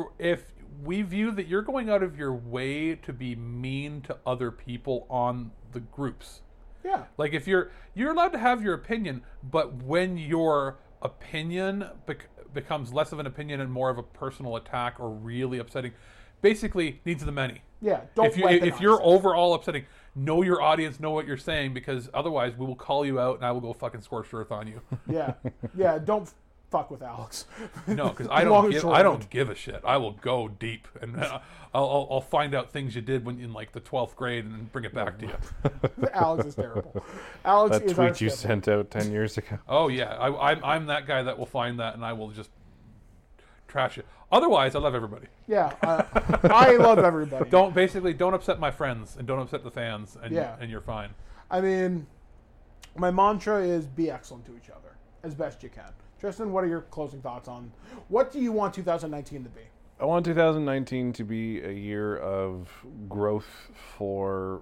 we view that you're going out of your way to be mean to other people on the groups. Yeah. Like, if you're allowed to have your opinion, but when your opinion becomes less of an opinion and more of a personal attack or really upsetting, basically needs the many. Yeah, if you're overall upsetting, know your audience, know what you're saying, because otherwise we will call you out and I will go fucking scorched earth on you. Yeah, don't fuck with Alex. No, because I don't give a shit. I will go deep and I'll find out things you did when in like the 12th grade and then bring it back to you. Alex is terrible. Alex that is tweet you sent out 10 years ago. Oh yeah, I'm that guy that will find that and I will just trash it. Otherwise, I love everybody. Yeah, I love everybody. Don't upset my friends and don't upset the fans, and you're fine. I mean, my mantra is be excellent to each other as best you can. Tristan, what are your closing thoughts on what do you want 2019 to be? I want 2019 to be a year of growth for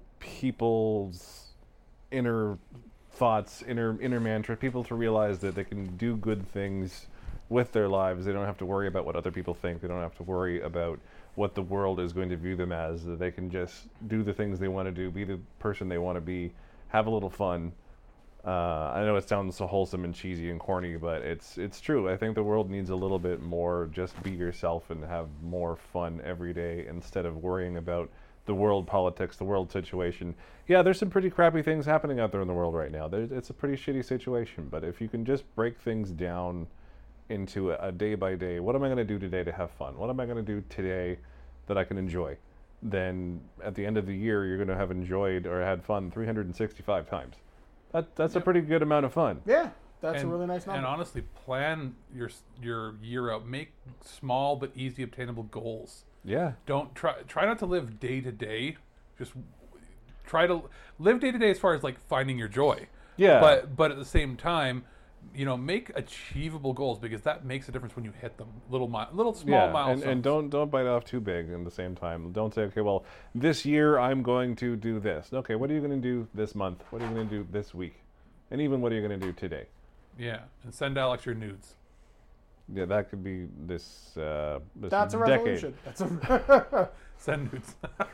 people's inner thoughts, inner mantra, people to realize that they can do good things with their lives. They don't have to worry about what other people think. They don't have to worry about what the world is going to view them as. They can just do the things they want to do, be the person they want to be, have a little fun. I know it sounds so wholesome and cheesy and corny, but it's true. I think the world needs a little bit more just be yourself and have more fun every day instead of worrying about the world politics, the world situation. Yeah, there's some pretty crappy things happening out there in the world right now. It's a pretty shitty situation, but if you can just break things down into a day by day, what am I going to do today to have fun? What am I going to do today that I can enjoy? Then at the end of the year, you're going to have enjoyed or had fun 365 times. That's a pretty good amount of fun. Yeah, that's a really nice number. And honestly, plan your year out. Make small but easy obtainable goals. Yeah. Don't try not to live day to day. Just try to live day to day as far as like finding your joy. Yeah. But at the same time, make achievable goals, because that makes a difference when you hit them. Little small milestones. And don't bite off too big at the same time. Don't say, okay, well, this year I'm going to do this. Okay, what are you going to do this month? What are you going to do this week? And even what are you going to do today? Yeah, and send Alex your nudes. Yeah, that could be this That's a decade. resolution. Send nudes.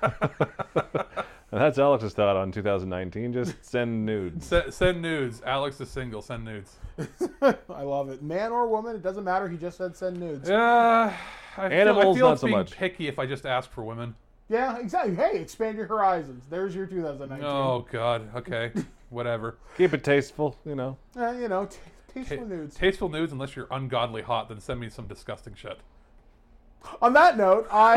And that's Alex's thought on 2019. Just send nudes. Send nudes. Alex is single. Send nudes. I love it. Man or woman, it doesn't matter. He just said send nudes. Yeah. Animals, I feel not it's so being much. picky if I just ask for women. Yeah, exactly. Hey, expand your horizons. There's your 2019. Oh, God. Okay. Whatever. Keep it tasteful, Tasteful nudes. Tasteful nudes, unless you're ungodly hot, then send me some disgusting shit. On that note, I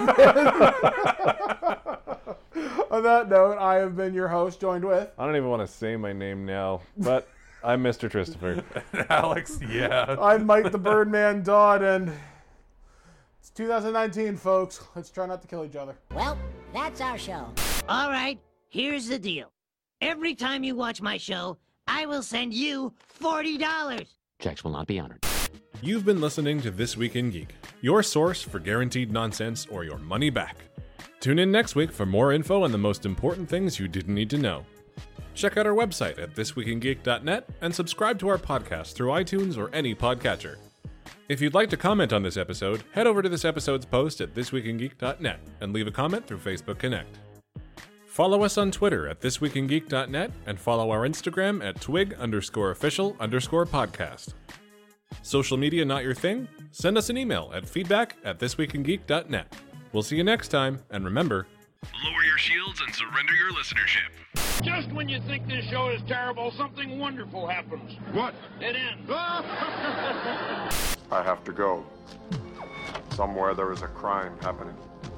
have been your host, joined with... I don't even want to say my name now, but I'm Mr. Christopher. Alex, yeah. I'm Mike the Birdman Dodd, and it's 2019, folks. Let's try not to kill each other. Well, that's our show. All right, here's the deal. Every time you watch my show, I will send you $40. Checks will not be honored. You've been listening to This Week in Geek, your source for guaranteed nonsense or your money back. Tune in next week for more info on the most important things you didn't need to know. Check out our website at thisweekingeek.net and subscribe to our podcast through iTunes or any podcatcher. If you'd like to comment on this episode, head over to this episode's post at thisweekingeek.net and leave a comment through Facebook Connect. Follow us on Twitter at thisweekingeek.net and follow our Instagram at twig_official_podcast. Social media not your thing? Send us an email at feedback@thisweekingeek.net. We'll see you next time, and remember, lower your shields and surrender your listenership. Just when you think this show is terrible, something wonderful happens. What? It ends. I have to go. Somewhere there is a crime happening.